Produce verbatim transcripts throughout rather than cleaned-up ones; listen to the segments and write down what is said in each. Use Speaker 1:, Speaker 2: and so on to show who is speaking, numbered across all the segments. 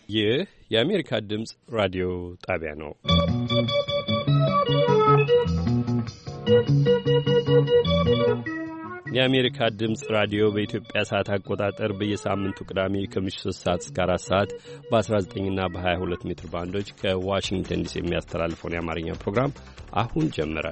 Speaker 1: ይህ የአሜሪካ ድምፅ ራዲዮ ጣቢያ ነው። የአሜሪካ ድምፅ ራዲዮ በኢትዮጵያ ሰዓት አቆጣጠር በየሳምንቱ ቅዳሜ ከምሽቱ ሶስት ሰዓት እስከ አራት ሰዓት በ19ና በ22 ሜትር ባንዶች ከዋሽንግተን ዲሲ የሚያስተላልፈውን የአማርኛ ፕሮግራም አሁን ጀመረ።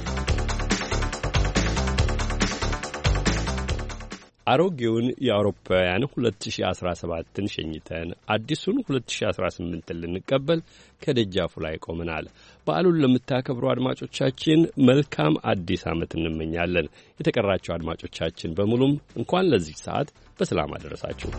Speaker 1: አሮጌውን የአውሮፓውያን ሁለት ሺህ አስራ ሰባትን ሸኝተን አዲሱን ሁለት ሺህ አስራ ስምንትን ልንቀበል ከደጃፉ ላይ ቆመናል። በዓሉን ለምታከብሩ አድማጮቻችን መልካም አዲስ ዓመት እንመኛለን። የተቀራቸው አድማጮቻችን በሙሉም እንኳን ለዚህ ሰዓት በሰላም አደረሳችሁ።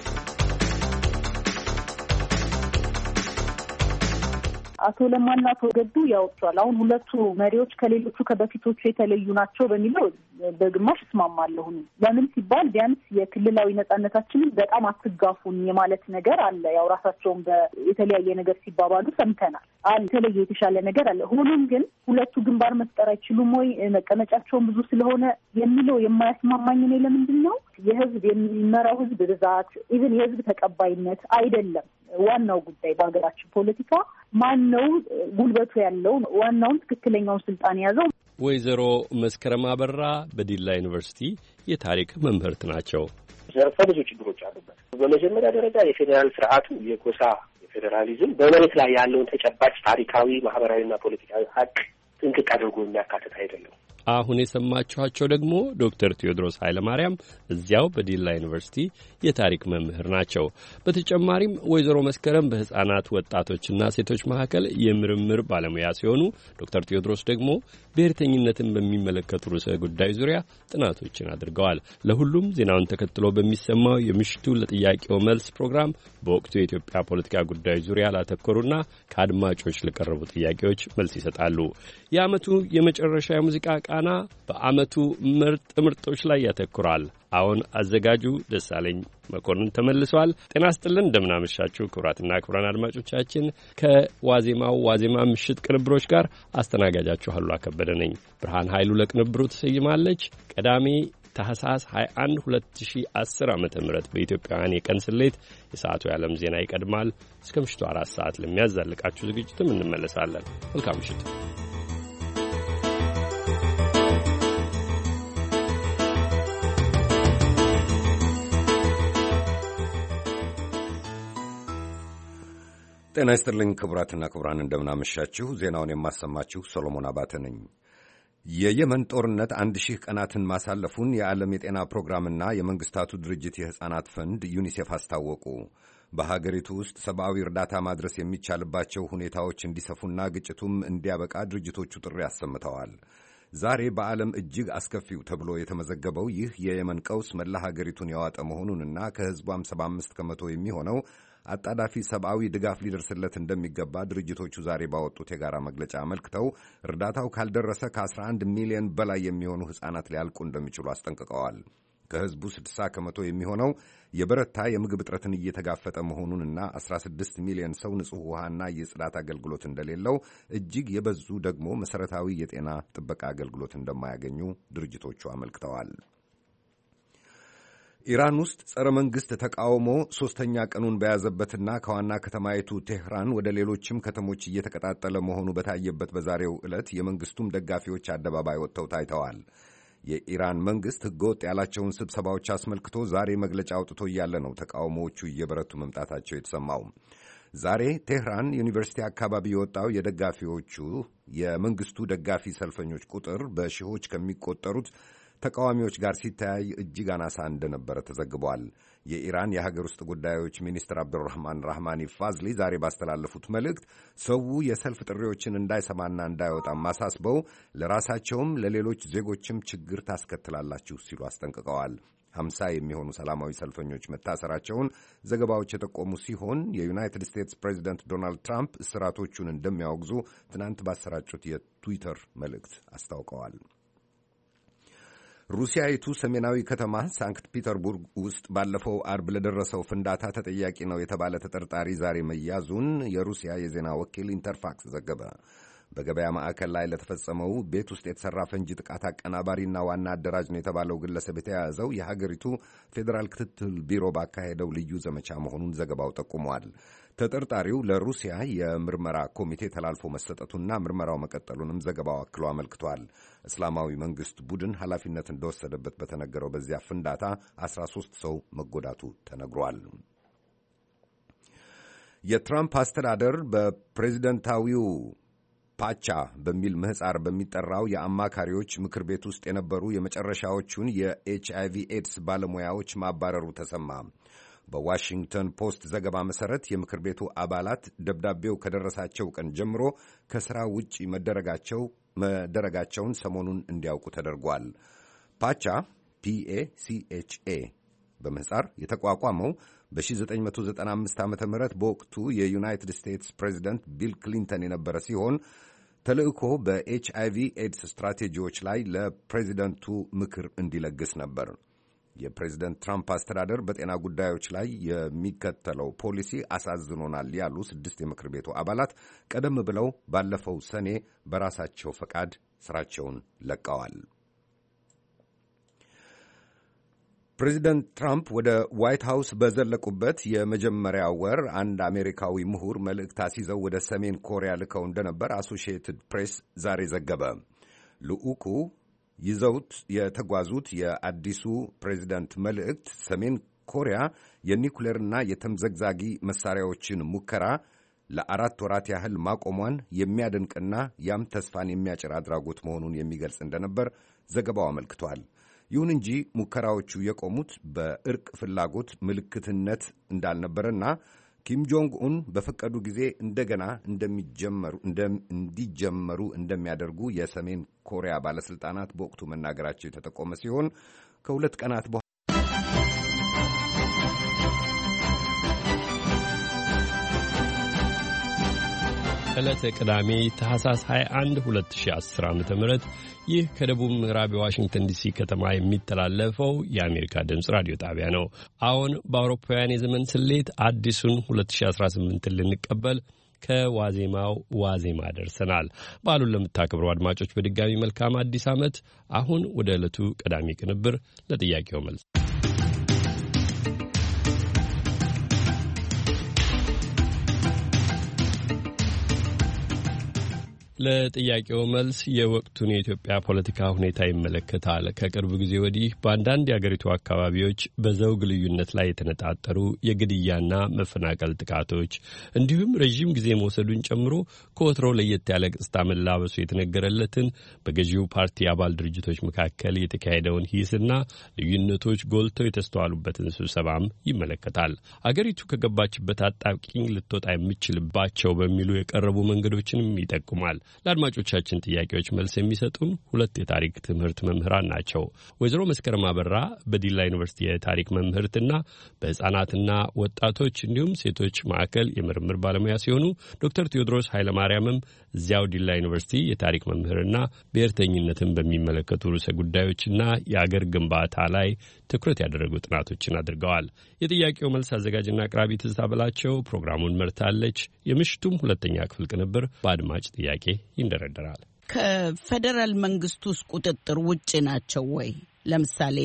Speaker 2: አቶ ለማና አቶ ገዱ ያወጣሉ። አሁን ሁለቱ መሪዎች ከሌሎቹ ከበፊቶቹ የተለዩ ናቸው በሚለው በግማሽ እስማማለሁ። ለምን ሲባል ቢያንስ የክልላዊ ነጻነታችንን በጣም አትጋፉን የማለት ነገር አለ። ያው ራሳቸውን በተለያየ ነገር ሲባባሉ ሰምተናል። አለ የተለየ የተሻለ ነገር አለ። ሆኖም ግን ሁለቱ ግንባር መፍጠር አይችሉም ወይ መቀመጫቸውን ብዙ ስለሆነ የሚለው የማያስማማኝ ነው። ለምንድን ነው የህዝብ የሚመራው ህዝብ ብዛት ኢቭን የህዝብ ተቀባይነት አይደለም ዋናው ጉዳይ በሀገራችን ፖለቲካ ማን ነው ጉልበቱ ያለው ዋናውን ትክክለኛውን ስልጣን ያዘው።
Speaker 1: ወይዘሮ መስከረም አበራ በዲላ ዩኒቨርሲቲ የታሪክ መምህርት ናቸው።
Speaker 3: ዘርፈ ብዙ ችግሮች አሉበት። በመጀመሪያ ደረጃ የፌዴራል ስርዓቱ የጎሳ የፌዴራሊዝም በመሬት ላይ ያለውን ተጨባጭ ታሪካዊ ማህበራዊና ፖለቲካዊ ሀቅ ጥንቅቅ አድርጎ የሚያካትት አይደለም።
Speaker 1: አሁን የሰማችኋቸው ደግሞ ዶክተር ቴዎድሮስ ኃይለማርያም እዚያው በዲላ ዩኒቨርሲቲ የታሪክ መምህር ናቸው። በተጨማሪም ወይዘሮ መስከረም በሕፃናት ወጣቶችና ሴቶች መካከል የምርምር ባለሙያ ሲሆኑ ዶክተር ቴዎድሮስ ደግሞ ብሔርተኝነትን በሚመለከቱ ርዕሰ ጉዳይ ዙሪያ ጥናቶችን አድርገዋል። ለሁሉም ዜናውን ተከትሎ በሚሰማው የምሽቱ ለጥያቄው መልስ ፕሮግራም በወቅቱ የኢትዮጵያ ፖለቲካ ጉዳዮች ዙሪያ ላተኮሩና ከአድማጮች ለቀረቡ ጥያቄዎች መልስ ይሰጣሉ። የዓመቱ የመጨረሻ የሙዚቃ ቃና በዓመቱ ምርጥ ምርጦች ላይ ያተኩራል። አሁን አዘጋጁ ደሳለኝ መኮንን ተመልሷል። ጤና ይስጥልን፣ እንደምናመሻችሁ ክቡራትና ክቡራን አድማጮቻችን። ከዋዜማው ዋዜማ ምሽት ቅንብሮች ጋር አስተናጋጃችሁ አሉላ ከበደ ነኝ። ብርሃን ኃይሉ ለቅንብሩ ተሰይማለች። ቀዳሜ ታህሳስ ሃያ አንድ ሁለት ሺህ አስር ዓመተ ምህረት በኢትዮጵያውያን የቀን ስሌት የሰዓቱ የዓለም ዜና ይቀድማል። እስከ ምሽቱ አራት ሰዓት ለሚያዛልቃችሁ ዝግጅትም እንመለሳለን። መልካም ምሽት።
Speaker 4: ጤና ይስጥልኝ ክቡራትና ክቡራን፣ እንደምናመሻችሁ። ዜናውን የማሰማችሁ ሰሎሞን አባተ ነኝ። የየመን ጦርነት አንድ ሺህ ቀናትን ማሳለፉን የዓለም የጤና ፕሮግራምና የመንግሥታቱ ድርጅት የሕፃናት ፈንድ ዩኒሴፍ አስታወቁ። በሀገሪቱ ውስጥ ሰብአዊ እርዳታ ማድረስ የሚቻልባቸው ሁኔታዎች እንዲሰፉና ግጭቱም እንዲያበቃ ድርጅቶቹ ጥሪ አሰምተዋል። ዛሬ በዓለም እጅግ አስከፊው ተብሎ የተመዘገበው ይህ የየመን ቀውስ መላ ሀገሪቱን ያዋጠ መሆኑንና ከሕዝቧም ሰባ አምስት ከመቶ የሚሆነው አጣዳፊ ሰብአዊ ድጋፍ ሊደርስለት እንደሚገባ ድርጅቶቹ ዛሬ ባወጡት የጋራ መግለጫ አመልክተው እርዳታው ካልደረሰ ከአስራ አንድ ሚሊዮን በላይ የሚሆኑ ሕፃናት ሊያልቁ እንደሚችሉ አስጠንቅቀዋል። ከሕዝቡ ስድሳ ከመቶ የሚሆነው የበረታ የምግብ እጥረትን እየተጋፈጠ መሆኑንና አስራ ስድስት ሚሊዮን ሰው ንጹሕ ውሃና የጽዳት አገልግሎት እንደሌለው፣ እጅግ የበዙ ደግሞ መሠረታዊ የጤና ጥበቃ አገልግሎት እንደማያገኙ ድርጅቶቹ አመልክተዋል። ኢራን ውስጥ ጸረ መንግሥት ተቃውሞ ሦስተኛ ቀኑን በያዘበትና ከዋና ከተማይቱ ቴህራን ወደ ሌሎችም ከተሞች እየተቀጣጠለ መሆኑ በታየበት በዛሬው ዕለት የመንግሥቱም ደጋፊዎች አደባባይ ወጥተው ታይተዋል። የኢራን መንግሥት ሕገወጥ ያላቸውን ስብሰባዎች አስመልክቶ ዛሬ መግለጫ አውጥቶ እያለ ነው ተቃውሞዎቹ እየበረቱ መምጣታቸው የተሰማው። ዛሬ ቴህራን ዩኒቨርሲቲ አካባቢ የወጣው የደጋፊዎቹ የመንግሥቱ ደጋፊ ሰልፈኞች ቁጥር በሺዎች ከሚቆጠሩት ተቃዋሚዎች ጋር ሲተያይ እጅግ አናሳ እንደነበረ ተዘግቧል። የኢራን የሀገር ውስጥ ጉዳዮች ሚኒስትር አብዱራህማን ራህማኒ ፋዝሊ ዛሬ ባስተላለፉት መልእክት ሰው የሰልፍ ጥሪዎችን እንዳይሰማና እንዳይወጣም አሳስበው ለራሳቸውም ለሌሎች ዜጎችም ችግር ታስከትላላችሁ ሲሉ አስጠንቅቀዋል። ሀምሳ የሚሆኑ ሰላማዊ ሰልፈኞች መታሰራቸውን ዘገባዎች የጠቆሙ ሲሆን የዩናይትድ ስቴትስ ፕሬዚደንት ዶናልድ ትራምፕ እስራቶቹን እንደሚያወግዙ ትናንት ባሰራጩት የትዊተር መልእክት አስታውቀዋል። ሩሲያዊቱ ሰሜናዊ ከተማ ሳንክት ፒተርቡርግ ውስጥ ባለፈው አርብ ለደረሰው ፍንዳታ ተጠያቂ ነው የተባለ ተጠርጣሪ ዛሬ መያዙን የሩሲያ የዜና ወኪል ኢንተርፋክስ ዘገበ። በገበያ ማዕከል ላይ ለተፈጸመው ቤት ውስጥ የተሰራ ፈንጂ ጥቃት አቀናባሪና ዋና አደራጅ ነው የተባለው ግለሰብ የተያዘው የሀገሪቱ ፌዴራል ክትትል ቢሮ ባካሄደው ልዩ ዘመቻ መሆኑን ዘገባው ጠቁሟል። ተጠርጣሪው ለሩሲያ የምርመራ ኮሚቴ ተላልፎ መሰጠቱና ምርመራው መቀጠሉንም ዘገባው አክሎ አመልክቷል። እስላማዊ መንግስት ቡድን ኃላፊነት እንደወሰደበት በተነገረው በዚያ ፍንዳታ አስራ ሦስት ሰው መጎዳቱ ተነግሯል። የትራምፕ አስተዳደር በፕሬዚደንታዊው ፓቻ በሚል ምህፃር በሚጠራው የአማካሪዎች ምክር ቤት ውስጥ የነበሩ የመጨረሻዎቹን የኤች አይ ቪ ኤድስ ባለሙያዎች ማባረሩ ተሰማ። በዋሽንግተን ፖስት ዘገባ መሠረት የምክር ቤቱ አባላት ደብዳቤው ከደረሳቸው ቀን ጀምሮ ከሥራ ውጪ መደረጋቸው መደረጋቸውን ሰሞኑን እንዲያውቁ ተደርጓል። ፓቻ ፒ ኤ ሲ ኤች ኤ በምህፃር የተቋቋመው በ1995 ዓ ም በወቅቱ የዩናይትድ ስቴትስ ፕሬዚደንት ቢል ክሊንተን የነበረ ሲሆን ተልእኮ በኤች አይ ቪ ኤድስ ስትራቴጂዎች ላይ ለፕሬዚደንቱ ምክር እንዲለግስ ነበር። የፕሬዚደንት ትራምፕ አስተዳደር በጤና ጉዳዮች ላይ የሚከተለው ፖሊሲ አሳዝኖናል ያሉ ስድስት የምክር ቤቱ አባላት ቀደም ብለው ባለፈው ሰኔ በራሳቸው ፈቃድ ስራቸውን ለቀዋል። ፕሬዚደንት ትራምፕ ወደ ዋይት ሃውስ በዘለቁበት የመጀመሪያ ወር አንድ አሜሪካዊ ምሁር መልእክት አስይዘው ወደ ሰሜን ኮሪያ ልከው እንደነበር አሶሺየትድ ፕሬስ ዛሬ ዘገበ። ልዑኩ ይዘውት የተጓዙት የአዲሱ ፕሬዚደንት መልእክት ሰሜን ኮሪያ የኒኩሌርና የተምዘግዛጊ መሳሪያዎችን ሙከራ ለአራት ወራት ያህል ማቆሟን የሚያደንቅና ያም ተስፋን የሚያጭር አድራጎት መሆኑን የሚገልጽ እንደነበር ዘገባው አመልክቷል። ይሁን እንጂ ሙከራዎቹ የቆሙት በእርቅ ፍላጎት ምልክትነት እንዳልነበረና ኪም ጆንግ ኡን በፈቀዱ ጊዜ እንደገና እንደሚጀመሩ እንዲጀመሩ እንደሚያደርጉ የሰሜን ኮሪያ ባለስልጣናት በወቅቱ መናገራቸው የተጠቆመ ሲሆን ከሁለት ቀናት በኋላ
Speaker 1: ዕለተ ቅዳሜ ታህሳስ ሃያ አንድ ሁለት ሺህ አስር ዓመተ ምህረት ይህ ከደቡብ ምዕራብ የዋሽንግተን ዲሲ ከተማ የሚተላለፈው የአሜሪካ ድምፅ ራዲዮ ጣቢያ ነው። አሁን በአውሮፓውያን የዘመን ስሌት አዲሱን ሁለት ሺህ አስራ ስምንት ልንቀበል ከዋዜማው ዋዜማ ደርሰናል። በዓሉን ለምታከብሩ አድማጮች በድጋሚ መልካም አዲስ ዓመት። አሁን ወደ ዕለቱ ቀዳሚ ቅንብር ለጥያቄው መልስ ለጥያቄው መልስ የወቅቱን የኢትዮጵያ ፖለቲካ ሁኔታ ይመለከታል። ከቅርብ ጊዜ ወዲህ በአንዳንድ የአገሪቱ አካባቢዎች በዘውግ ልዩነት ላይ የተነጣጠሩ የግድያና መፈናቀል ጥቃቶች እንዲሁም ረዥም ጊዜ መውሰዱን ጨምሮ ከወትሮው ለየት ያለ ገጽታ መላበሱ የተነገረለትን በገዢው ፓርቲ አባል ድርጅቶች መካከል የተካሄደውን ሂስና ልዩነቶች ጎልተው የተስተዋሉበትን ስብሰባም ይመለከታል። አገሪቱ ከገባችበት አጣብቂኝ ልትወጣ የምችልባቸው በሚሉ የቀረቡ መንገዶችንም ይጠቁማል። ለአድማጮቻችን ጥያቄዎች መልስ የሚሰጡን ሁለት የታሪክ ትምህርት መምህራን ናቸው። ወይዘሮ መስከረም አበራ በዲላ ዩኒቨርሲቲ የታሪክ መምህርትና በሕፃናትና ወጣቶች እንዲሁም ሴቶች ማዕከል የምርምር ባለሙያ ሲሆኑ ዶክተር ቴዎድሮስ ኃይለማርያምም እዚያው ዲላ ዩኒቨርሲቲ የታሪክ መምህርና ብሔርተኝነትን በሚመለከቱ ርዕሰ ጉዳዮችና የአገር ግንባታ ላይ ትኩረት ያደረጉ ጥናቶችን አድርገዋል። የጥያቄው መልስ አዘጋጅና አቅራቢ ትዝታ በላቸው ፕሮግራሙን መርታለች። የምሽቱም ሁለተኛ ክፍል ቅንብር በአድማጭ ጥያቄ ይንደረደራል።
Speaker 5: ከፌዴራል መንግስቱ ውስጥ ቁጥጥር ውጭ ናቸው ወይ? ለምሳሌ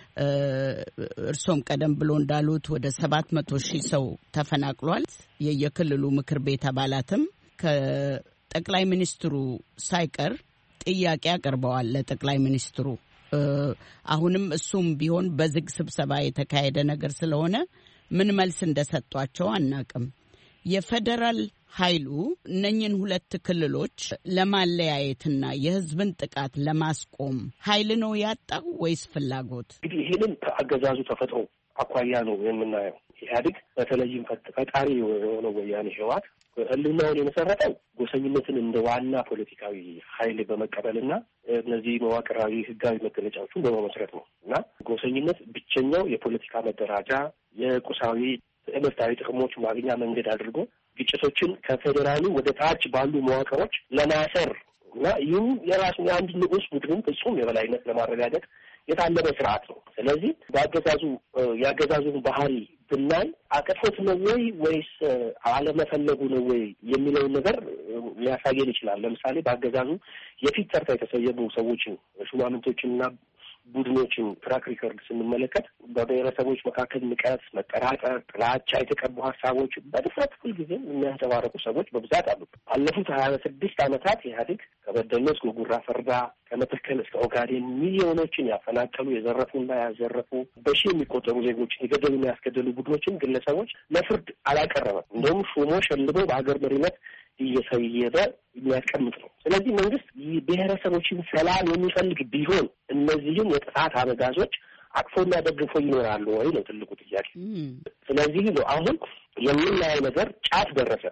Speaker 5: እርሶም ቀደም ብሎ እንዳሉት ወደ ሰባት መቶ ሺህ ሰው ተፈናቅሏል። የየክልሉ ምክር ቤት አባላትም ከጠቅላይ ሚኒስትሩ ሳይቀር ጥያቄ አቅርበዋል ለጠቅላይ ሚኒስትሩ። አሁንም እሱም ቢሆን በዝግ ስብሰባ የተካሄደ ነገር ስለሆነ ምን መልስ እንደሰጧቸው አናቅም። የፌዴራል ኃይሉ እነኝን ሁለት ክልሎች ለማለያየትና የህዝብን ጥቃት ለማስቆም ኃይል ነው ያጣው ወይስ ፍላጎት?
Speaker 3: እንግዲህ ይህንን ከአገዛዙ ተፈጥሮ አኳያ ነው የምናየው። ኢህአዴግ በተለይም ፈጣሪ የሆነው ወያኔ ህወሓት ህልውናውን የመሰረተው ጎሰኝነትን እንደ ዋና ፖለቲካዊ ኃይል በመቀበልና እነዚህ መዋቅራዊ ህጋዊ መገለጫዎቹን በመመስረት ነው እና ጎሰኝነት ብቸኛው የፖለቲካ መደራጃ የቁሳዊ ትምህርታዊ ጥቅሞች ማግኛ መንገድ አድርጎ ግጭቶችን ከፌዴራሉ ወደ ታች ባሉ መዋቅሮች ለማሰር እና ይህም የራሱ የአንድ ንዑስ ቡድን ፍጹም የበላይነት ለማረጋገጥ የታለበ ስርዓት ነው። ስለዚህ በአገዛዙ የአገዛዙን ባህሪ ብናይ አቅቶት ነው ወይ ወይስ አለመፈለጉ ነው ወይ የሚለውን ነገር ሊያሳየን ይችላል። ለምሳሌ በአገዛዙ የፊት ተርታ የተሰየሙ ሰዎችን ሹማምንቶችንና ቡድኖችን ትራክ ሪከርድ ስንመለከት በብሔረሰቦች መካከል ንቀት፣ መጠራጠር፣ ጥላቻ የተቀቡ ሀሳቦች በድፍረት ሁልጊዜም የሚያንጸባረቁ ሰዎች በብዛት አሉ። ባለፉት ሀያ ስድስት ዓመታት ኢህአዴግ ከበደኖ እስከ ጉራ ፈርዳ፣ ከመተከል እስከ ኦጋዴን ሚሊዮኖችን ያፈናቀሉ፣ የዘረፉና ያዘረፉ፣ በሺ የሚቆጠሩ ዜጎችን የገደሉና ያስገደሉ ቡድኖችን፣ ግለሰቦች ለፍርድ አላቀረበም። እንደውም ሹሞ ሸልሞ በሀገር መሪነት እየሰየደ የሚያስቀምጥ ነው። ስለዚህ መንግስት ብሔረሰቦችን ሰላም የሚፈልግ ቢሆን እነዚህም የጥፋት አበጋዞች አቅፎና ደግፎ ይኖራሉ ወይ ነው ትልቁ ጥያቄ። ስለዚህ ነው አሁን የምናየው ነገር ጫፍ ደረሰ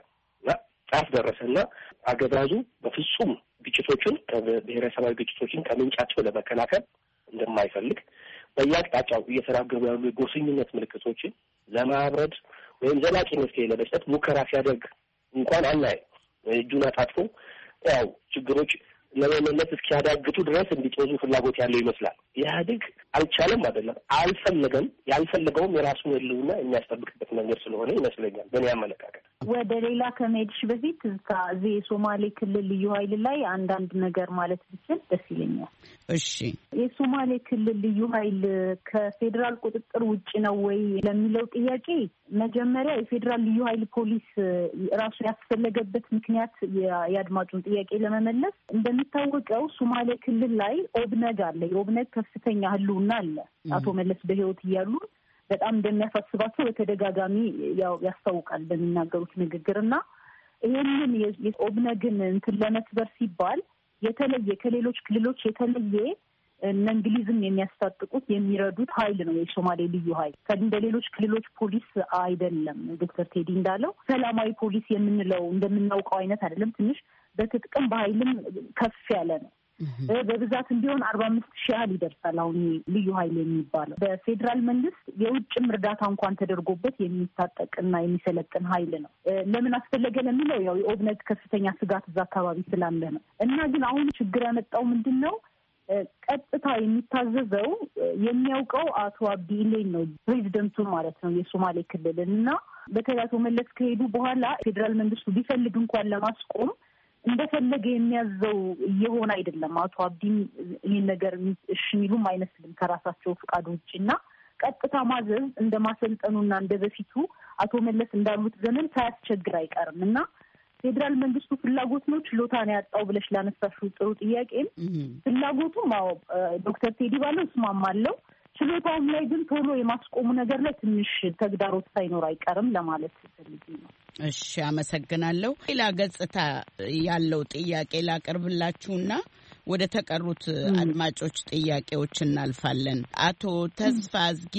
Speaker 3: ጫፍ ደረሰና አገዛዙ በፍጹም ግጭቶችን ብሔረሰባዊ ግጭቶችን ከምንጫቸው ለመከላከል እንደማይፈልግ በየአቅጣጫው እየተራገቡ ያሉ የጎሰኝነት ምልክቶችን ለማብረድ ወይም ዘላቂ መፍትሄ ለመስጠት ሙከራ ሲያደርግ እንኳን አናይም። እጁን አጣጥፎ ያው ችግሮች ለመመለስ እስኪያዳግቱ ድረስ እንዲጦዙ ፍላጎት ያለው ይመስላል። ኢህአዴግ አልቻለም አይደለም፣ አልፈለገም። ያልፈለገውም የራሱን ህልውና የሚያስጠብቅበት መንገድ ስለሆነ ይመስለኛል በእኔ አመለካከት።
Speaker 2: ወደ ሌላ ከመሄድሽ በፊት እዚህ የሶማሌ ክልል ልዩ ኃይል ላይ አንዳንድ ነገር ማለት ብችል ደስ ይለኛል።
Speaker 5: እሺ፣
Speaker 2: የሶማሌ ክልል ልዩ ኃይል ከፌዴራል ቁጥጥር ውጭ ነው ወይ ለሚለው ጥያቄ መጀመሪያ የፌዴራል ልዩ ኃይል ፖሊስ ራሱ ያስፈለገበት ምክንያት የአድማጩን ጥያቄ ለመመለስ እንደሚታወቀው ሶማሌ ክልል ላይ ኦብነግ አለ። የኦብነግ ከፍተኛ ህልውና አለ። አቶ መለስ በህይወት እያሉ በጣም እንደሚያሳስባቸው በተደጋጋሚ ያው ያስታውቃል በሚናገሩት ንግግርና ይሄንን የኦብነግን እንትን ለመስበር ሲባል የተለየ ከሌሎች ክልሎች የተለየ እነ እንግሊዝም የሚያስታጥቁት የሚረዱት ኃይል ነው የሶማሌ ልዩ ኃይል። እንደ ሌሎች ክልሎች ፖሊስ አይደለም። ዶክተር ቴዲ እንዳለው ሰላማዊ ፖሊስ የምንለው እንደምናውቀው አይነት አይደለም። ትንሽ በትጥቅም በኃይልም ከፍ ያለ ነው። በብዛት እንዲሆን አርባ አምስት ሺህ ያህል ይደርሳል። አሁን ልዩ ኃይል የሚባለው በፌዴራል መንግስት የውጭም እርዳታ እንኳን ተደርጎበት የሚታጠቅና የሚሰለጥን ኃይል ነው። ለምን አስፈለገ ለሚለው ያው የኦብነግ ከፍተኛ ስጋት እዛ አካባቢ ስላለ ነው። እና ግን አሁን ችግር ያመጣው ምንድን ነው? ቀጥታ የሚታዘዘው የሚያውቀው አቶ አብዲ ኢሌን ነው፣ ፕሬዚደንቱን ማለት ነው የሶማሌ ክልልን እና በተለይ አቶ መለስ ከሄዱ በኋላ ፌዴራል መንግስቱ ቢፈልግ እንኳን ለማስቆም እንደፈለገ የሚያዘው እየሆነ አይደለም። አቶ አብዲም ይህን ነገር እሺ የሚሉም አይመስልም ከራሳቸው ፍቃድ ውጭ እና ቀጥታ ማዘዝ እንደ ማሰልጠኑና እንደ በፊቱ አቶ መለስ እንዳሉት ዘመን ሳያስቸግር አይቀርም እና ፌዴራል መንግስቱ ፍላጎት ነው ችሎታ ነው ያጣው ብለሽ ላነሳሽው ጥሩ ጥያቄም ፍላጎቱ ማው ዶክተር ቴዲ ባለው እስማማለሁ። ችሎታውም ላይ ግን ቶሎ የማስቆሙ ነገር ላይ ትንሽ ተግዳሮት ሳይኖር አይቀርም ለማለት ፈልጌ ነው።
Speaker 5: እሺ፣ አመሰግናለሁ። ሌላ ገጽታ ያለው ጥያቄ ላቀርብላችሁና ወደ ተቀሩት አድማጮች ጥያቄዎች እናልፋለን። አቶ ተስፋ አዝጊ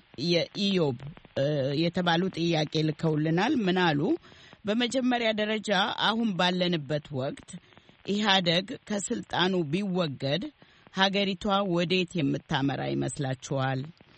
Speaker 5: የኢዮብ የተባሉ ጥያቄ ልከውልናል። ምን አሉ? በመጀመሪያ ደረጃ አሁን ባለንበት ወቅት ኢህአዴግ ከስልጣኑ ቢወገድ ሀገሪቷ ወዴት የምታመራ ይመስላችኋል?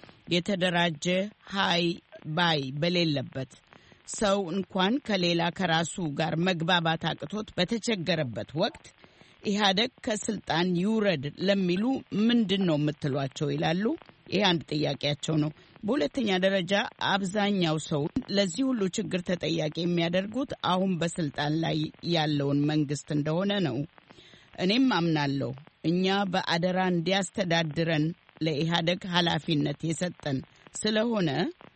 Speaker 5: የተደራጀ ሀይ ባይ በሌለበት ሰው እንኳን ከሌላ ከራሱ ጋር መግባባት አቅቶት በተቸገረበት ወቅት ኢህአዴግ ከስልጣን ይውረድ ለሚሉ ምንድን ነው የምትሏቸው ይላሉ። ይሄ አንድ ጥያቄያቸው ነው። በሁለተኛ ደረጃ አብዛኛው ሰው ለዚህ ሁሉ ችግር ተጠያቂ የሚያደርጉት አሁን በስልጣን ላይ ያለውን መንግስት እንደሆነ ነው። እኔም አምናለሁ። እኛ በአደራ እንዲያስተዳድረን ለኢህአዴግ ኃላፊነት የሰጠን ስለሆነ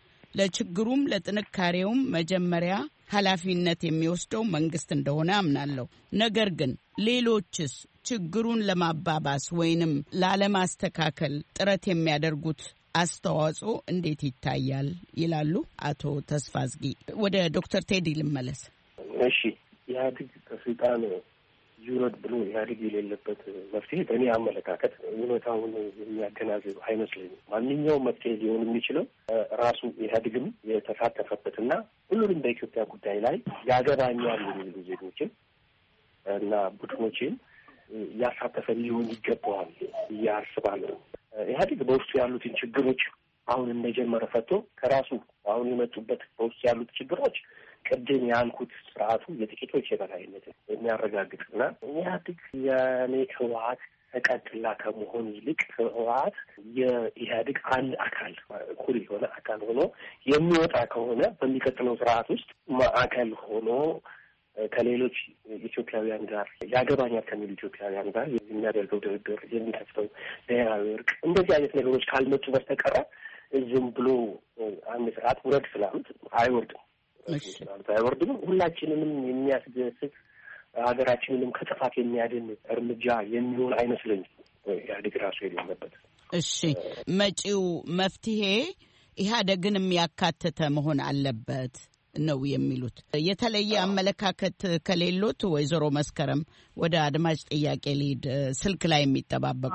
Speaker 5: ለችግሩም ለጥንካሬውም መጀመሪያ ኃላፊነት የሚወስደው መንግስት እንደሆነ አምናለሁ። ነገር ግን ሌሎችስ ችግሩን ለማባባስ ወይንም ላለማስተካከል ጥረት የሚያደርጉት አስተዋጽኦ እንዴት ይታያል ይላሉ አቶ ተስፋ አዝጊ። ወደ ዶክተር ቴዲ ልመለስ።
Speaker 3: እሺ፣ ኢህአዴግ ከስልጣን ይውረድ ብሎ ኢህአዴግ የሌለበት መፍትሄ በእኔ አመለካከት እውነታውን የሚያገናዝብ አይመስለኝም። ማንኛውም መፍትሄ ሊሆን የሚችለው ራሱ ኢህአዴግም የተሳተፈበትና ሁሉንም በኢትዮጵያ ጉዳይ ላይ ያገባኛል የሚሉ ዜጎችን እና ቡድኖችን ያሳተፈ ሊሆን ይገባዋል ብዬ አስባለሁ። ኢህአዴግ በውስጡ ያሉትን ችግሮች አሁን እንደጀመረ ፈቶ ከራሱ አሁን የመጡበት በውስጡ ያሉት ችግሮች ቅድም ያልኩት ስርዓቱ የጥቂቶች የበላይነት የሚያረጋግጥና ኢህአዴግ የኔ ህወሓት ተቀጥላ ከመሆን ይልቅ ህወሓት የኢህአዴግ አንድ አካል እኩል የሆነ አካል ሆኖ የሚወጣ ከሆነ በሚቀጥለው ስርዓት ውስጥ ማዕከል ሆኖ ከሌሎች ኢትዮጵያውያን ጋር ያገባኛል ከሚሉ ኢትዮጵያውያን ጋር የሚያደርገው ድርድር፣ የሚከፍተው ብሔራዊ እርቅ እንደዚህ አይነት ነገሮች ካልመጡ በስተቀረ ዝም ብሎ አንድ ስርዓት ውረድ ስላሉት አይወርድም። አይወርድም። ሁላችንንም የሚያስደስት ሀገራችንንም ከጥፋት የሚያድን እርምጃ የሚሆን አይመስለኝም ኢህአዴግ ራሱ የሌለበት።
Speaker 5: እሺ፣ መጪው መፍትሄ ኢህአዴግን የሚያካትተ መሆን አለበት ነው የሚሉት። የተለየ አመለካከት ከሌሎት ወይዘሮ መስከረም ወደ አድማጭ ጥያቄ ሊድ ስልክ ላይ የሚጠባበቁ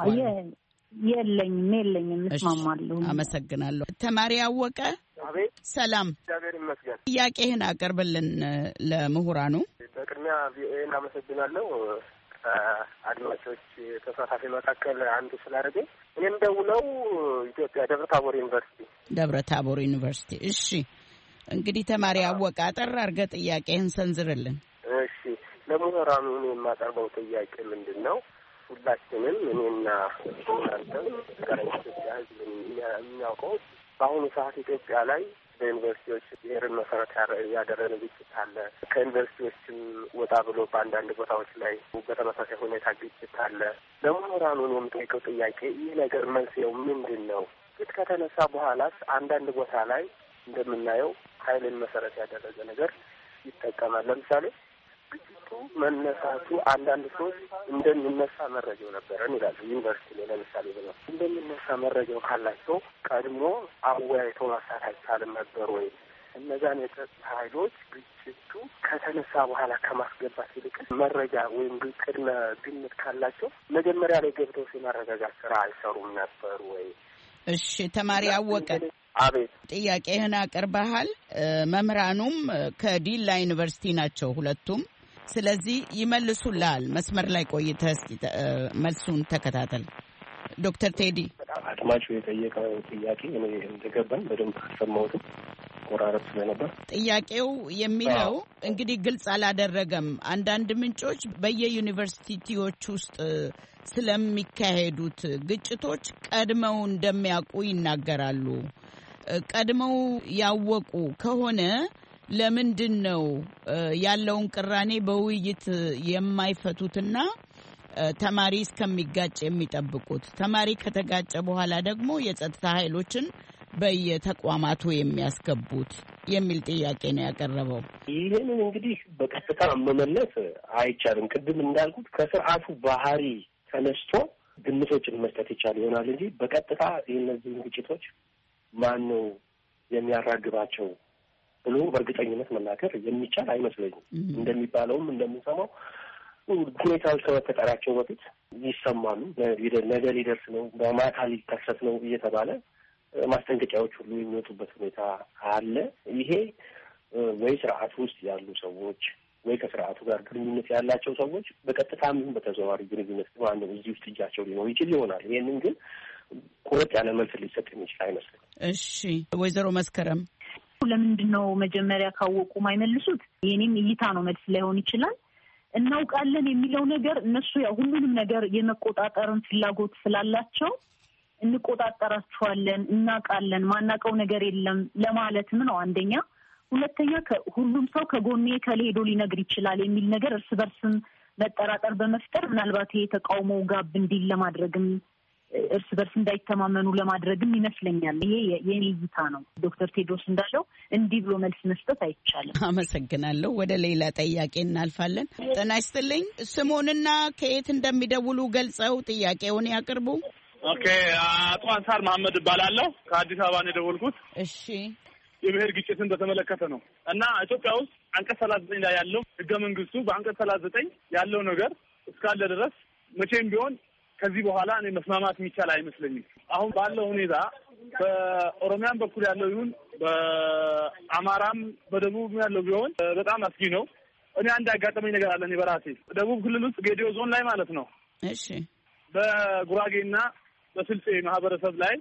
Speaker 2: የለኝም የለኝም እስማማለሁ።
Speaker 5: አመሰግናለሁ። ተማሪ ያወቀ ሰላም፣
Speaker 6: እግዚአብሔር ይመስገን።
Speaker 5: ጥያቄህን አቅርብልን ለምሁራኑ።
Speaker 6: በቅድሚያ ቪኦኤን አመሰግናለሁ። አድማጮች ተሳታፊ መካከል አንዱ ስላደረገኝ እኔም ደውለው ኢትዮጵያ ደብረ ታቦር ዩኒቨርሲቲ
Speaker 5: ደብረ ታቦር ዩኒቨርሲቲ። እሺ እንግዲህ ተማሪ ያወቀ አጠር አድርገህ ጥያቄህን ሰንዝርልን።
Speaker 6: እሺ ለምሁራኑ የማቀርበው ጥያቄ ምንድን ነው? ሁላችንም እኔና እናንተም ቀረኝ ኢትዮጵያ ሕዝብ የሚያውቀው በአሁኑ ሰዓት ኢትዮጵያ ላይ በዩኒቨርሲቲዎች ብሔርን መሰረት ያደረገ ግጭት አለ። ከዩኒቨርሲቲዎችም ወጣ ብሎ በአንዳንድ ቦታዎች ላይ በተመሳሳይ ሁኔታ ግጭት አለ። ለምሁራኑን የምጠይቀው ጥያቄ ይህ ነገር መንስኤው ምንድን ነው? ግጭት ከተነሳ በኋላስ አንዳንድ ቦታ ላይ እንደምናየው ኃይልን መሰረት ያደረገ ነገር ይጠቀማል። ለምሳሌ ግጭቱ መነሳቱ አንዳንድ ሰዎች እንደሚነሳ መረጃው ነበረን ይላሉ። ዩኒቨርሲቲ ላይ ለምሳሌ ብለው እንደሚነሳ መረጃው ካላቸው ቀድሞ አወያይቶ ማሳት አይቻልም ነበር ወይ? እነዛን የጸጥታ ኃይሎች ግጭቱ ከተነሳ በኋላ ከማስገባት ይልቅ መረጃ ወይም ቅድመ ግምት ካላቸው መጀመሪያ ላይ ገብተው ሲማረጋጋት ስራ አይሰሩም ነበር ወይ?
Speaker 5: እሺ ተማሪ ያወቀ
Speaker 6: አቤት፣
Speaker 5: ጥያቄህን አቅርበሃል። መምህራኑም ከዲላ ዩኒቨርሲቲ ናቸው ሁለቱም። ስለዚህ ይመልሱልሃል። መስመር ላይ ቆይተህ እስኪ መልሱን ተከታተል። ዶክተር ቴዲ
Speaker 3: አድማጩ የጠየቀው ጥያቄ እኔ እንደገባኝ በደንብ አልሰማሁትም፣ ቆራረጥ ስለነበር።
Speaker 5: ጥያቄው የሚለው እንግዲህ ግልጽ አላደረገም። አንዳንድ ምንጮች በየዩኒቨርሲቲዎች ውስጥ ስለሚካሄዱት ግጭቶች ቀድመው እንደሚያውቁ ይናገራሉ። ቀድመው ያወቁ ከሆነ ለምንድን ነው ያለውን ቅራኔ በውይይት የማይፈቱትና ተማሪ እስከሚጋጭ የሚጠብቁት? ተማሪ ከተጋጨ በኋላ ደግሞ የጸጥታ ኃይሎችን በየተቋማቱ የሚያስገቡት የሚል ጥያቄ ነው ያቀረበው።
Speaker 3: ይህንን እንግዲህ በቀጥታ መመለስ አይቻልም። ቅድም እንዳልኩት ከስርዓቱ ባህሪ ተነስቶ ግምቶችን መስጠት ይቻል ይሆናል እንጂ በቀጥታ የእነዚህን ግጭቶች ማን ነው የሚያራግባቸው ብሎ በእርግጠኝነት መናገር የሚቻል አይመስለኝም። እንደሚባለውም እንደምንሰማው ሁኔታዎች ከመፈጠራቸው በፊት ይሰማሉ። ነገ ሊደርስ ነው፣ በማታ ሊከሰት ነው እየተባለ ማስጠንቀቂያዎች ሁሉ የሚወጡበት ሁኔታ አለ። ይሄ ወይ ስርዓቱ ውስጥ ያሉ ሰዎች ወይ ከስርዓቱ ጋር ግንኙነት ያላቸው ሰዎች በቀጥታም ይሁን በተዘዋዋሪ ግንኙነት ማነው እዚህ ውስጥ እጃቸው ሊኖር ይችል ይሆናል። ይህንን ግን ቁርጥ ያለ መልስ ሊሰጥ የሚችል አይመስልም።
Speaker 5: እሺ ወይዘሮ መስከረም
Speaker 2: ለምንድን ነው መጀመሪያ ካወቁ ማይመልሱት? የኔም እይታ ነው፣ መልስ ላይሆን ይችላል። እናውቃለን የሚለው ነገር እነሱ ያው ሁሉንም ነገር የመቆጣጠርን ፍላጎት ስላላቸው እንቆጣጠራቸዋለን፣ እናውቃለን፣ ማናውቀው ነገር የለም ለማለትም ነው አንደኛ። ሁለተኛ ሁሉም ሰው ከጎኔ ከሌዶ ሊነግር ይችላል የሚል ነገር እርስ በርስም መጠራጠር በመፍጠር ምናልባት ይሄ ተቃውሞ ጋብ እንዲል ለማድረግም እርስ በርስ እንዳይተማመኑ ለማድረግም ይመስለኛል። ይሄ የኔ እይታ ነው። ዶክተር ቴድሮስ እንዳለው እንዲህ ብሎ መልስ መስጠት አይቻልም።
Speaker 5: አመሰግናለሁ። ወደ ሌላ ጥያቄ እናልፋለን። ጤና ይስጥልኝ። ስሙንና ከየት እንደሚደውሉ ገልጸው ጥያቄውን ያቅርቡ።
Speaker 7: ኦኬ፣ አቶ አንሳር መሐመድ እባላለሁ። ከአዲስ አበባ ነው የደወልኩት።
Speaker 5: እሺ፣
Speaker 7: የብሔር ግጭትን በተመለከተ ነው እና ኢትዮጵያ ውስጥ አንቀጽ ሰላሳ ዘጠኝ ላይ ያለው ህገ መንግስቱ በአንቀጽ ሰላሳ ዘጠኝ ያለው ነገር እስካለ ድረስ መቼም ቢሆን ከዚህ በኋላ እኔ መስማማት የሚቻል አይመስለኝም። አሁን ባለው ሁኔታ በኦሮሚያም በኩል ያለው ይሁን በአማራም በደቡብም ያለው ቢሆን በጣም አስጊ ነው። እኔ አንድ ያጋጠመኝ ነገር አለ። እኔ በራሴ ደቡብ ክልል ውስጥ ጌዲዮ ዞን ላይ ማለት ነው።
Speaker 5: እሺ፣
Speaker 7: በጉራጌና በስልጤ ማህበረሰብ ላይ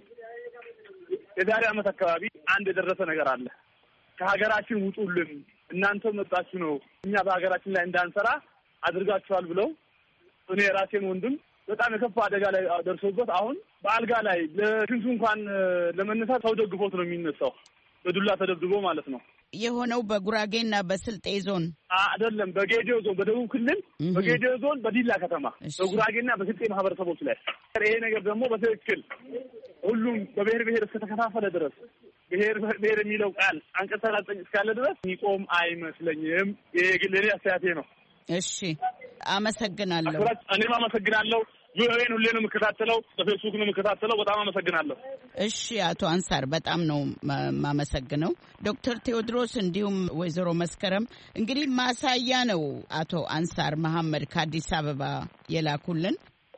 Speaker 7: የዛሬ ዓመት አካባቢ አንድ የደረሰ ነገር አለ። ከሀገራችን ውጡልን፣ እናንተ መጣችሁ ነው እኛ በሀገራችን ላይ እንዳንሰራ አድርጋችኋል ብለው እኔ የራሴን ወንድም በጣም የከፋ አደጋ ላይ ደርሶበት አሁን በአልጋ ላይ ለሽንቱ እንኳን ለመነሳት ሰው ደግፎት ነው የሚነሳው፣ በዱላ ተደብድቦ ማለት ነው።
Speaker 5: የሆነው በጉራጌና በስልጤ ዞን
Speaker 7: አይደለም፣ በጌዲዮ ዞን፣ በደቡብ ክልል በጌዲዮ ዞን በዲላ ከተማ በጉራጌና በስልጤ ማህበረሰቦች ላይ። ይሄ ነገር ደግሞ በትክክል ሁሉም በብሔር ብሔር እስከተከፋፈለ ድረስ ብሔር ብሔር የሚለው ቃል አንቀጽ ሰላሳ ዘጠኝ እስካለ ድረስ የሚቆም አይመስለኝም። ይሄ ግን ለኔ አስተያየቴ ነው።
Speaker 5: እሺ፣ አመሰግናለሁ።
Speaker 7: እኔም አመሰግናለሁ። ቪኦኤን ሁሌ ነው የምከታተለው፣ በፌስቡክ ነው የምከታተለው። በጣም አመሰግናለሁ።
Speaker 5: እሺ አቶ አንሳር በጣም ነው የማመሰግነው። ዶክተር ቴዎድሮስ እንዲሁም ወይዘሮ መስከረም እንግዲህ ማሳያ ነው አቶ አንሳር መሐመድ ከአዲስ አበባ የላኩልን።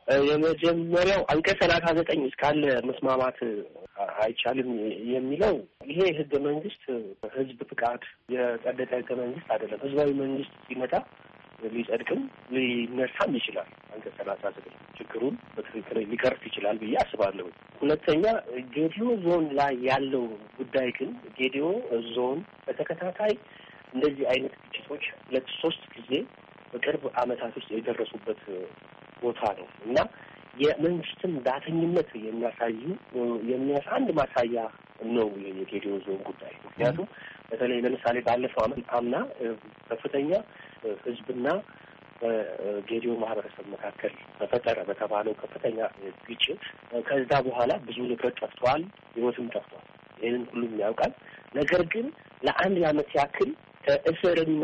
Speaker 3: የመጀመሪያው አንቀጽ ሰላሳ ዘጠኝ እስካለ መስማማት አይቻልም የሚለው ይሄ ህገ መንግስት ህዝብ ፍቃድ የጸደቀ ህገ መንግስት አይደለም። ህዝባዊ መንግስት ሲመጣ ሊጸድቅም ሊነሳም ይችላል። አንቀጽ ሰላሳ ዘጠኝ ችግሩን በትክክል ሊቀርፍ ይችላል ብዬ አስባለሁ። ሁለተኛ ጌዲዮ ዞን ላይ ያለው ጉዳይ ግን ጌዲዮ ዞን በተከታታይ እንደዚህ አይነት ግጭቶች ሁለት ሶስት ጊዜ በቅርብ ዓመታት ውስጥ የደረሱበት ቦታ ነው እና የመንግስትን ዳተኝነት የሚያሳዩ የሚያሳ አንድ ማሳያ ነው የጌዲዮ ዞን ጉዳይ። ምክንያቱም በተለይ ለምሳሌ ባለፈው ዓመት አምና ከፍተኛ ህዝብና በጌዲዮ ማህበረሰብ መካከል በፈጠረ በተባለው ከፍተኛ ግጭት ከዛ በኋላ ብዙ ንብረት ጠፍቷል፣ ህይወትም ጠፍቷል። ይህንን ሁሉም ያውቃል። ነገር ግን ለአንድ ዓመት ያክል ከእስርና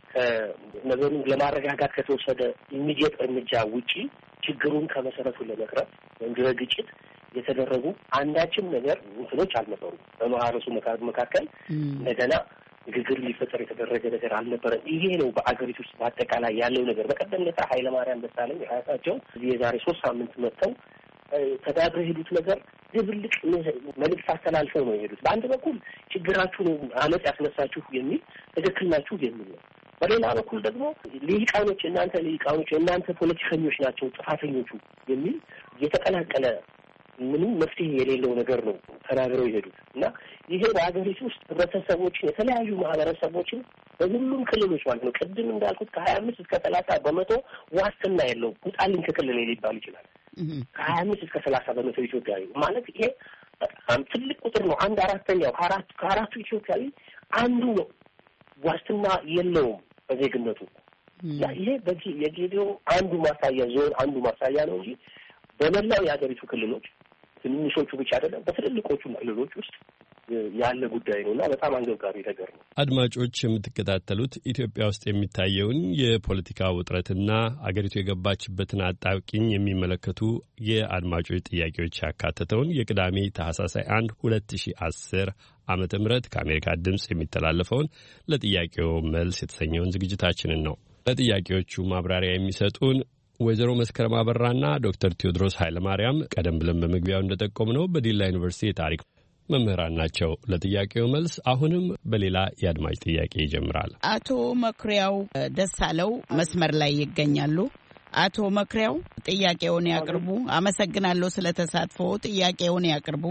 Speaker 3: ከነገሩን ለማረጋጋት ከተወሰደ ኢሚዲየት እርምጃ ውጪ ችግሩን ከመሰረቱ ለመቅረፍ እንደ ግጭት የተደረጉ አንዳችም ነገር እንትኖች አልነበሩም። በማህበረሰቡ መካከል እንደገና ንግግር ሊፈጠር የተደረገ ነገር አልነበረም። ይሄ ነው በአገሪቱ ውስጥ በአጠቃላይ ያለው ነገር። በቀደም ዕለት ኃይለማርያም ደሳለኝ ራሳቸው የዛሬ ሶስት ሳምንት መጥተው ተዳድረው የሄዱት ነገር ድብልቅ መልዕክት አስተላልፈው ነው የሄዱት። በአንድ በኩል ችግራችሁ ነው አመፅ ያስነሳችሁ የሚል ትክክል ናችሁ የሚል ነው። በሌላ በኩል ደግሞ ልሂቃኖች እናንተ ልሂቃኖች እናንተ ፖለቲከኞች ናቸው ጥፋተኞቹ የሚል የተቀላቀለ ምንም መፍትሄ የሌለው ነገር ነው ተናግረው የሄዱት እና ይሄ በሀገሪቱ ውስጥ ህብረተሰቦችን የተለያዩ ማህበረሰቦችን በሁሉም ክልሎች ማለት ነው ቅድም እንዳልኩት ከሀያ አምስት እስከ ሰላሳ በመቶ ዋስትና የለው ውጣልኝ ከክልል ሊባል ይችላል። ከሀያ አምስት እስከ ሰላሳ በመቶ ኢትዮጵያዊ ማለት ይሄ በጣም ትልቅ ቁጥር ነው። አንድ አራተኛው ከአራቱ ከአራቱ ኢትዮጵያዊ አንዱ ነው ዋስትና የለውም በዜግነቱ። ይሄ በዚህ የጌዲዮ አንዱ ማሳያ ዞን አንዱ ማሳያ ነው እንጂ በመላው የሀገሪቱ ክልሎች ትንሾቹ ብቻ አይደለም፣ በትልልቆቹ ክልሎች ውስጥ ያለ ጉዳይ ነው እና በጣም አንገብጋቢ ነገር ነው።
Speaker 1: አድማጮች የምትከታተሉት ኢትዮጵያ ውስጥ የሚታየውን የፖለቲካ ውጥረትና አገሪቱ የገባችበትን አጣብቂኝ የሚመለከቱ የአድማጮች ጥያቄዎች ያካተተውን የቅዳሜ ታህሳስ አንድ ሁለት ሺህ አስር ዓመተ ምህረት ከአሜሪካ ድምፅ የሚተላለፈውን ለጥያቄው መልስ የተሰኘውን ዝግጅታችንን ነው። ለጥያቄዎቹ ማብራሪያ የሚሰጡን ወይዘሮ መስከረም አበራና ዶክተር ቴዎድሮስ ኃይለማርያም ቀደም ብለን በመግቢያው እንደጠቆምነው በዲላ ዩኒቨርሲቲ የታሪክ መምህራን ናቸው። ለጥያቄው መልስ አሁንም በሌላ የአድማጭ ጥያቄ ይጀምራል።
Speaker 5: አቶ መኩሪያው ደሳለው መስመር ላይ ይገኛሉ። አቶ መኩሪያው ጥያቄውን ያቅርቡ። አመሰግናለሁ ስለተሳትፎ። ጥያቄውን ያቅርቡ።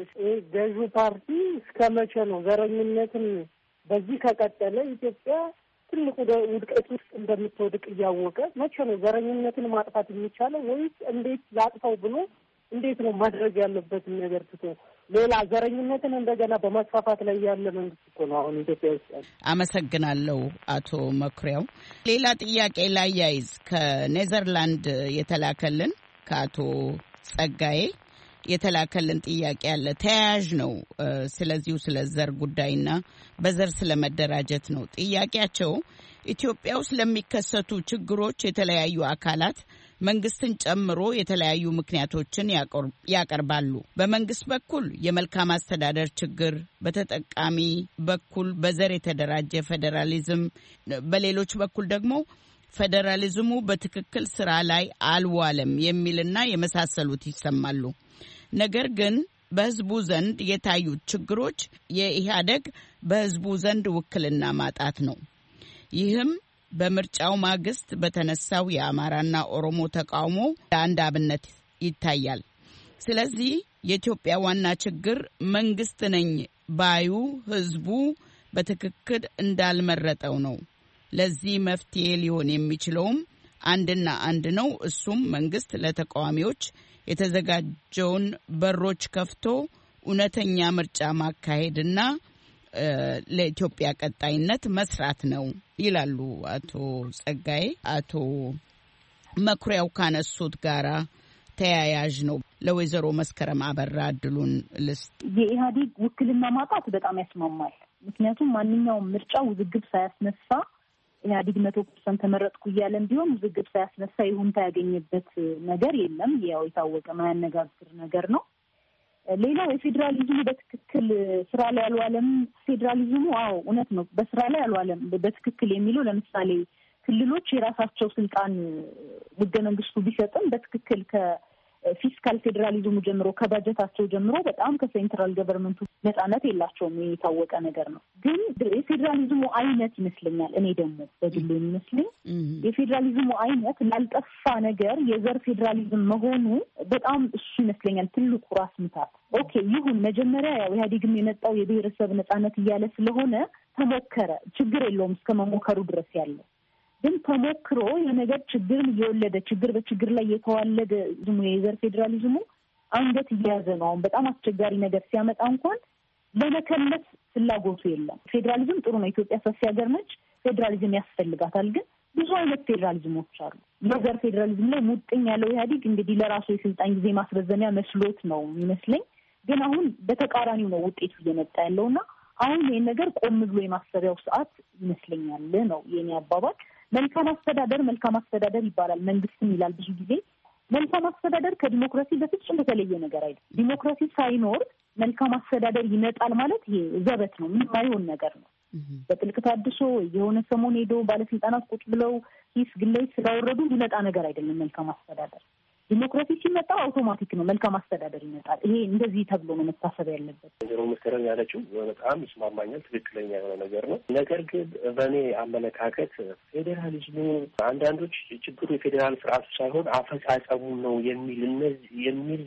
Speaker 8: ገዢው ፓርቲ እስከ መቼ ነው ዘረኝነትን በዚህ ከቀጠለ ኢትዮጵያ ትልቁ ውድቀት ውስጥ እንደምትወድቅ እያወቀ መቼ ነው ዘረኝነትን ማጥፋት የሚቻለው? ወይስ እንዴት ላጥፋው ብሎ እንዴት ነው ማድረግ ያለበትን ነገር ትቶ ሌላ ዘረኝነትን እንደገና በማስፋፋት ላይ ያለ መንግስት እኮ ነው አሁን ኢትዮጵያ ውስጥ ያለ።
Speaker 5: አመሰግናለሁ አቶ መኩሪያው። ሌላ ጥያቄ ላይ ያይዝ ከኔዘርላንድ የተላከልን ከአቶ ጸጋዬ የተላከልን ጥያቄ አለ። ተያያዥ ነው። ስለዚሁ ስለ ዘር ጉዳይና በዘር ስለመደራጀት ነው ጥያቄያቸው። ኢትዮጵያ ውስጥ ለሚከሰቱ ችግሮች የተለያዩ አካላት መንግስትን ጨምሮ የተለያዩ ምክንያቶችን ያቀርባሉ። በመንግስት በኩል የመልካም አስተዳደር ችግር፣ በተጠቃሚ በኩል በዘር የተደራጀ ፌዴራሊዝም፣ በሌሎች በኩል ደግሞ ፌዴራሊዝሙ በትክክል ስራ ላይ አልዋለም የሚልና የመሳሰሉት ይሰማሉ። ነገር ግን በህዝቡ ዘንድ የታዩት ችግሮች የኢህአደግ በህዝቡ ዘንድ ውክልና ማጣት ነው። ይህም በምርጫው ማግስት በተነሳው የአማራና ኦሮሞ ተቃውሞ ለአንድ አብነት ይታያል። ስለዚህ የኢትዮጵያ ዋና ችግር መንግስት ነኝ ባዩ ህዝቡ በትክክል እንዳልመረጠው ነው። ለዚህ መፍትሄ ሊሆን የሚችለውም አንድና አንድ ነው። እሱም መንግስት ለተቃዋሚዎች የተዘጋጀውን በሮች ከፍቶ እውነተኛ ምርጫ ማካሄድና ለኢትዮጵያ ቀጣይነት መስራት ነው ይላሉ አቶ ጸጋዬ። አቶ መኩሪያው ካነሱት ጋራ ተያያዥ ነው። ለወይዘሮ መስከረም አበራ እድሉን ልስጥ።
Speaker 2: የኢህአዴግ ውክልና ማጣት በጣም ያስማማል። ምክንያቱም ማንኛውም ምርጫ ውዝግብ ሳያስነሳ ኢህአዴግ መቶ ፐርሰንት ተመረጥኩ እያለም ቢሆን ውዝግብ ሳያስነሳ ይሁንታ ያገኘበት ነገር የለም። ያው የታወቀ ማያነጋግር ነገር ነው። ሌላው የፌዴራሊዝሙ በትክክል ስራ ላይ አልዋለም። ፌዴራሊዝሙ አዎ እውነት ነው በስራ ላይ አልዋለም በትክክል የሚለው ለምሳሌ ክልሎች የራሳቸው ስልጣን ህገ መንግስቱ ቢሰጥም በትክክል ከፊስካል ፌዴራሊዝሙ ጀምሮ ከባጀታቸው ጀምሮ በጣም ከሴንትራል ገቨርንመንቱ ነጻነት የላቸውም። የታወቀ ነገር ነው። ግን የፌዴራሊዝሙ አይነት ይመስለኛል እኔ ደግሞ በግሌ የሚመስለኝ የፌዴራሊዝሙ አይነት ላልጠፋ ነገር የዘር ፌዴራሊዝም መሆኑ በጣም እሱ ይመስለኛል ትልቁ ራስ ምታት። ኦኬ ይሁን መጀመሪያ ያው ኢህአዴግም የመጣው የብሔረሰብ ነጻነት እያለ ስለሆነ ተሞከረ። ችግር የለውም እስከ መሞከሩ ድረስ ያለው ግን ተሞክሮ የነገር ችግርን እየወለደ ችግር በችግር ላይ የተዋለደ ዝሙ የዘር ፌዴራሊዝሙ አንገት እየያዘ ነው። አሁን በጣም አስቸጋሪ ነገር ሲያመጣ እንኳን ለመከለስ ፍላጎቱ የለም። ፌዴራሊዝም ጥሩ ነው። ኢትዮጵያ ሰፊ ሀገር ነች። ፌዴራሊዝም ያስፈልጋታል። ግን ብዙ አይነት ፌዴራሊዝሞች አሉ። የዘር ፌዴራሊዝም ላይ ሙጥኝ ያለው ኢህአዴግ እንግዲህ ለራሱ የስልጣን ጊዜ ማስረዘሚያ መስሎት ነው የሚመስለኝ። ግን አሁን በተቃራኒው ነው ውጤቱ እየመጣ ያለውና አሁን ይህን ነገር ቆም ብሎ የማሰቢያው ሰዓት ይመስለኛል ነው የኔ አባባል። መልካም አስተዳደር መልካም አስተዳደር ይባላል። መንግስትም ይላል ብዙ ጊዜ። መልካም አስተዳደር ከዲሞክራሲ በፍጹም የተለየ ነገር አይደለም። ዲሞክራሲ ሳይኖር መልካም አስተዳደር ይመጣል ማለት ይሄ ዘበት ነው፣ ምንም አይሆን ነገር ነው። በጥልቅ ታድሶ የሆነ ሰሞን ሄዶ ባለስልጣናት ቁጭ ብለው ሂስ ግለይ ስላወረዱ ይመጣ ነገር አይደለም መልካም አስተዳደር። ዲሞክራሲ ሲመጣ አውቶማቲክ ነው መልካም አስተዳደር ይመጣል። ይሄ እንደዚህ ተብሎ ነው መታሰብ ያለበት።
Speaker 3: ወይዘሮ መስከረም ያለችው በጣም ይስማማኛል፣ ትክክለኛ የሆነ ነገር ነው። ነገር ግን በእኔ አመለካከት ፌዴራሊዝሙ አንዳንዶች ችግሩ የፌዴራል ስርዓቱ ሳይሆን አፈጻጸሙ ነው የሚል እነዚህ የሚል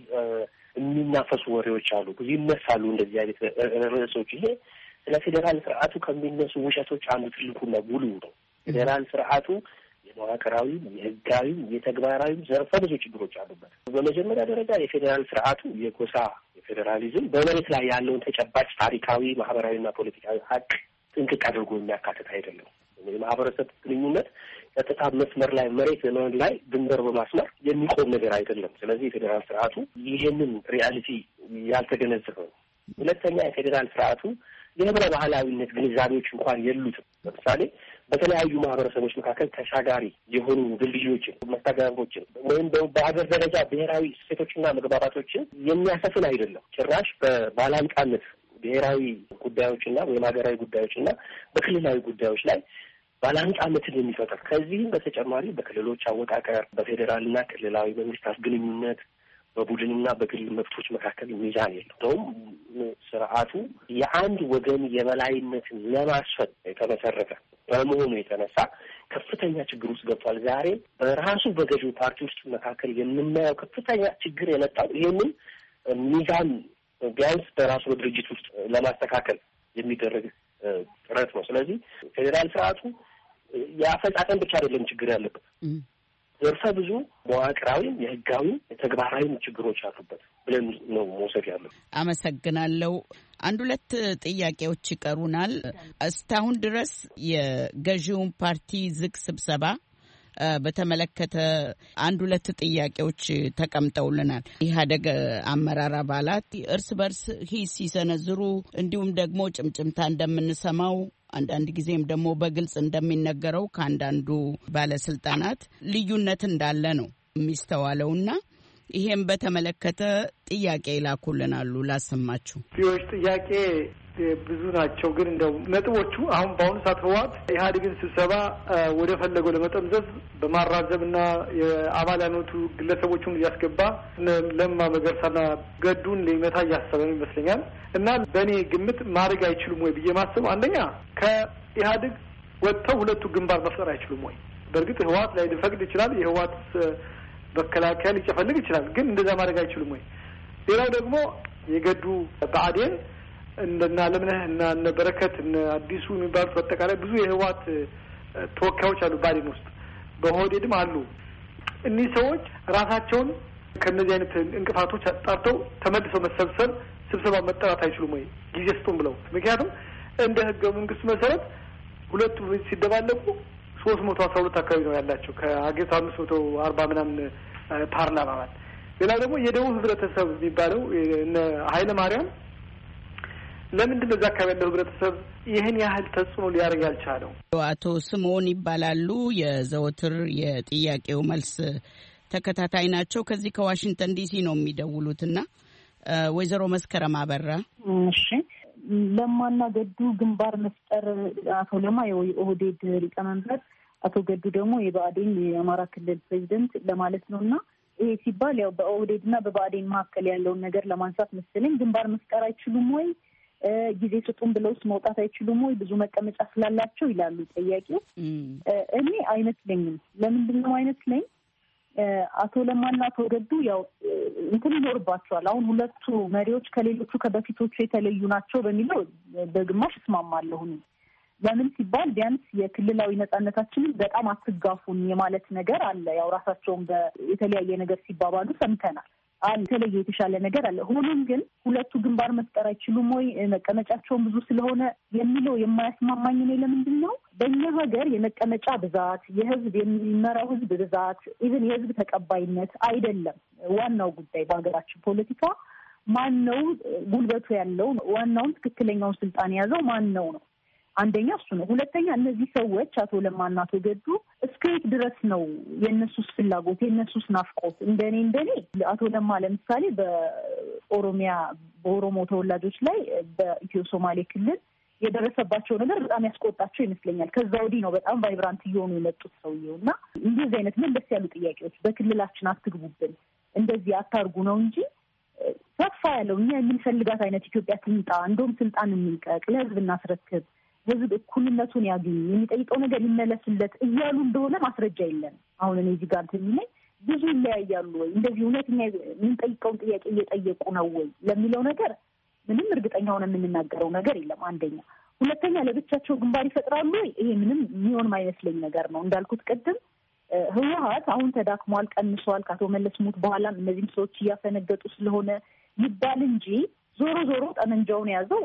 Speaker 3: የሚናፈሱ ወሬዎች አሉ። ብዙ ይነሳሉ እንደዚህ አይነት ርዕሶች። ይሄ ስለ ፌዴራል ስርዓቱ ከሚነሱ ውሸቶች አንዱ ትልቁና ጉልሁ ነው። ፌዴራል ስርዓቱ የመዋቅራዊም የህጋዊም የተግባራዊም ዘርፈ ብዙ ችግሮች አሉበት። በመጀመሪያ ደረጃ የፌዴራል ስርዓቱ የጎሳ የፌዴራሊዝም በመሬት ላይ ያለውን ተጨባጭ ታሪካዊ፣ ማህበራዊና ፖለቲካዊ ሀቅ ጥንቅቅ አድርጎ የሚያካትት አይደለም። የማህበረሰብ ግንኙነት ቀጥታ መስመር ላይ መሬት ላይ ድንበር በማስመር የሚቆም ነገር አይደለም። ስለዚህ የፌዴራል ስርዓቱ ይህንን ሪያሊቲ ያልተገነዘበ ነው። ሁለተኛ የፌዴራል ስርዓቱ የህብረ ባህላዊነት ግንዛቤዎች እንኳን የሉትም። ለምሳሌ በተለያዩ ማህበረሰቦች መካከል ተሻጋሪ የሆኑ ድልድዮችን፣ መስተጋብሮችን ወይም ደግሞ በሀገር ደረጃ ብሔራዊ እሴቶችና መግባባቶችን የሚያሰፍን አይደለም። ጭራሽ በባላንጣነት ብሔራዊ ጉዳዮችና ወይም ሀገራዊ ጉዳዮችና በክልላዊ ጉዳዮች ላይ ባላንጣነትን የሚፈጠር ከዚህም በተጨማሪ በክልሎች አወቃቀር፣ በፌዴራልና ክልላዊ መንግስታት ግንኙነት፣ በቡድንና በግል መብቶች መካከል ሚዛን የለውም። ስርዓቱ የአንድ ወገን የበላይነትን ለማስፈን የተመሰረተ በመሆኑ የተነሳ ከፍተኛ ችግር ውስጥ ገብቷል። ዛሬ በራሱ በገዢው ፓርቲ ውስጥ መካከል የምናየው ከፍተኛ ችግር የመጣው ይህንን ሚዛን ቢያንስ በራሱ በድርጅት ውስጥ ለማስተካከል የሚደረግ ጥረት ነው። ስለዚህ ፌዴራል ስርዓቱ የአፈጻጸም ብቻ አይደለም ችግር ያለበት፣ ዘርፈ ብዙ መዋቅራዊም የህጋዊም የተግባራዊም ችግሮች አሉበት ብለን ነው መውሰድ ያለው።
Speaker 5: አመሰግናለሁ። አንድ ሁለት ጥያቄዎች ይቀሩናል። እስካሁን ድረስ የገዢውን ፓርቲ ዝግ ስብሰባ በተመለከተ አንድ ሁለት ጥያቄዎች ተቀምጠውልናል። ኢህአዴግ አመራር አባላት እርስ በርስ ሂስ ሲሰነዝሩ እንዲሁም ደግሞ ጭምጭምታ እንደምንሰማው አንዳንድ ጊዜም ደግሞ በግልጽ እንደሚነገረው ከአንዳንዱ ባለስልጣናት ልዩነት እንዳለ ነው የሚስተዋለውና ይሄን በተመለከተ ጥያቄ ይላኩልናሉ። ላሰማችሁ።
Speaker 9: ቢዎች ጥያቄ ብዙ ናቸው፣ ግን እንደው ነጥቦቹ አሁን በአሁኑ ሰዓት ህወሓት ኢህአዴግን ስብሰባ ወደ ፈለገው ለመጠምዘዝ በማራዘምና የአባላኖቱ ግለሰቦቹን እያስገባ ለማ መገርሳና ገዱን ሊመታ እያሰበ ይመስለኛል። እና በእኔ ግምት ማድረግ አይችሉም ወይ ብዬ ማስበው አንደኛ ከኢህአዴግ ወጥተው ሁለቱ ግንባር መፍጠር አይችሉም ወይ? በእርግጥ ህወሓት ላይ ሊፈቅድ ይችላል፣ የህወሓት መከላከያ ሊጨፈልግ ይችላል፣ ግን እንደዛ ማድረግ አይችሉም ወይ? ሌላው ደግሞ የገዱ ብአዴን እንደና ለምነህ እና እነ በረከት እነ አዲሱ የሚባሉት በአጠቃላይ ብዙ የህወሓት ተወካዮች አሉ ብአዴን ውስጥ። በኦህዴድም አሉ። እኒህ ሰዎች ራሳቸውን ከነዚህ አይነት እንቅፋቶች አጣርተው ተመልሰው መሰብሰብ ስብሰባ መጠራት አይችሉም ወይ ጊዜ ስጡም ብለው? ምክንያቱም እንደ ህገ መንግስቱ መሰረት ሁለቱ ሲደባለቁ ሶስት መቶ አስራ ሁለት አካባቢ ነው ያላቸው ከአገሪቱ አምስት መቶ አርባ ምናምን ፓርላማ አባል። ሌላ ደግሞ የደቡብ ህብረተሰብ የሚባለው እነ ኃይለ ማርያም ለምንድን ነው እዛ አካባቢ ያለው ህብረተሰብ ይህን ያህል ተጽዕኖ ሊያደርግ ያልቻለው?
Speaker 5: አቶ ስምዖን ይባላሉ። የዘወትር የጥያቄው መልስ ተከታታይ ናቸው። ከዚህ ከዋሽንግተን ዲሲ ነው የሚደውሉትና ወይዘሮ መስከረም አበራ።
Speaker 2: እሺ፣ ለማና ገዱ ግንባር መፍጠር አቶ ለማ የኦህዴድ ሊቀመንበር፣ አቶ ገዱ ደግሞ የብአዴን የአማራ ክልል ፕሬዚደንት ለማለት ነውና ይሄ ሲባል ያው በኦህዴድና በብአዴን መካከል ያለውን ነገር ለማንሳት መሰለኝ። ግንባር መፍጠር አይችሉም ወይ? ጊዜ ስጡን ብለውስ መውጣት አይችሉም ወይ? ብዙ መቀመጫ ስላላቸው ይላሉ ጠያቂው። እኔ አይመስለኝም። ለምንድን ነው አይመስለኝ? አቶ ለማና አቶ ገዱ ያው እንትን ይኖርባቸዋል። አሁን ሁለቱ መሪዎች ከሌሎቹ ከበፊቶቹ የተለዩ ናቸው በሚለው በግማሽ እስማማለሁ። ለምን ሲባል ቢያንስ የክልላዊ ነጻነታችንን በጣም አትጋፉን የማለት ነገር አለ። ያው ራሳቸውን በተለያየ ነገር ሲባባሉ ሰምተናል። አለ የተለየ የተሻለ ነገር አለ። ሆኖም ግን ሁለቱ ግንባር መፍጠር አይችሉም ወይ መቀመጫቸውን ብዙ ስለሆነ የሚለው የማያስማማኝ ነው። ለምንድን ነው በእኛ ሀገር የመቀመጫ ብዛት፣ የህዝብ የሚመራው ህዝብ ብዛት፣ ኢቭን የህዝብ ተቀባይነት አይደለም ዋናው ጉዳይ። በሀገራችን ፖለቲካ ማን ነው ጉልበቱ ያለው? ዋናውን ትክክለኛውን ስልጣን የያዘው ማን ነው ነው አንደኛ እሱ ነው። ሁለተኛ እነዚህ ሰዎች አቶ ለማና አቶ ገዱ እስከየት ድረስ ነው የእነሱስ ፍላጎት የእነሱስ ናፍቆት? እንደኔ እንደኔ አቶ ለማ ለምሳሌ በኦሮሚያ በኦሮሞ ተወላጆች ላይ በኢትዮ ሶማሌ ክልል የደረሰባቸው ነገር በጣም ያስቆጣቸው ይመስለኛል። ከዛ ወዲህ ነው በጣም ቫይብራንት እየሆኑ የመጡት ሰውየው እና እንደዚህ አይነት መለስ ያሉ ጥያቄዎች በክልላችን አትግቡብን፣ እንደዚህ አታርጉ ነው እንጂ ሰፋ ያለው እኛ የምንፈልጋት አይነት ኢትዮጵያ ትምጣ፣ እንደውም ስልጣን እንልቀቅ፣ ለህዝብ እናስረክብ፣ ህዝብ እኩልነቱን ያግኝ፣ የሚጠይቀው ነገር ይመለስለት እያሉ እንደሆነ ማስረጃ የለም። አሁን እኔ እዚህ ጋር ትንሽ ብዙ ይለያያሉ ወይ እንደዚህ እውነተኛ የምንጠይቀውን ጥያቄ እየጠየቁ ነው ወይ ለሚለው ነገር ምንም እርግጠኛ ሆነ የምንናገረው ነገር የለም። አንደኛ። ሁለተኛ ለብቻቸው ግንባር ይፈጥራሉ ወይ? ይሄ ምንም የሚሆን ማይመስለኝ ነገር ነው። እንዳልኩት ቅድም ህወሓት አሁን ተዳክሟል፣ ቀንሷል። ከአቶ መለስ ሞት በኋላም እነዚህም ሰዎች እያፈነገጡ ስለሆነ ይባል እንጂ ዞሮ ዞሮ ጠመንጃውን የያዘው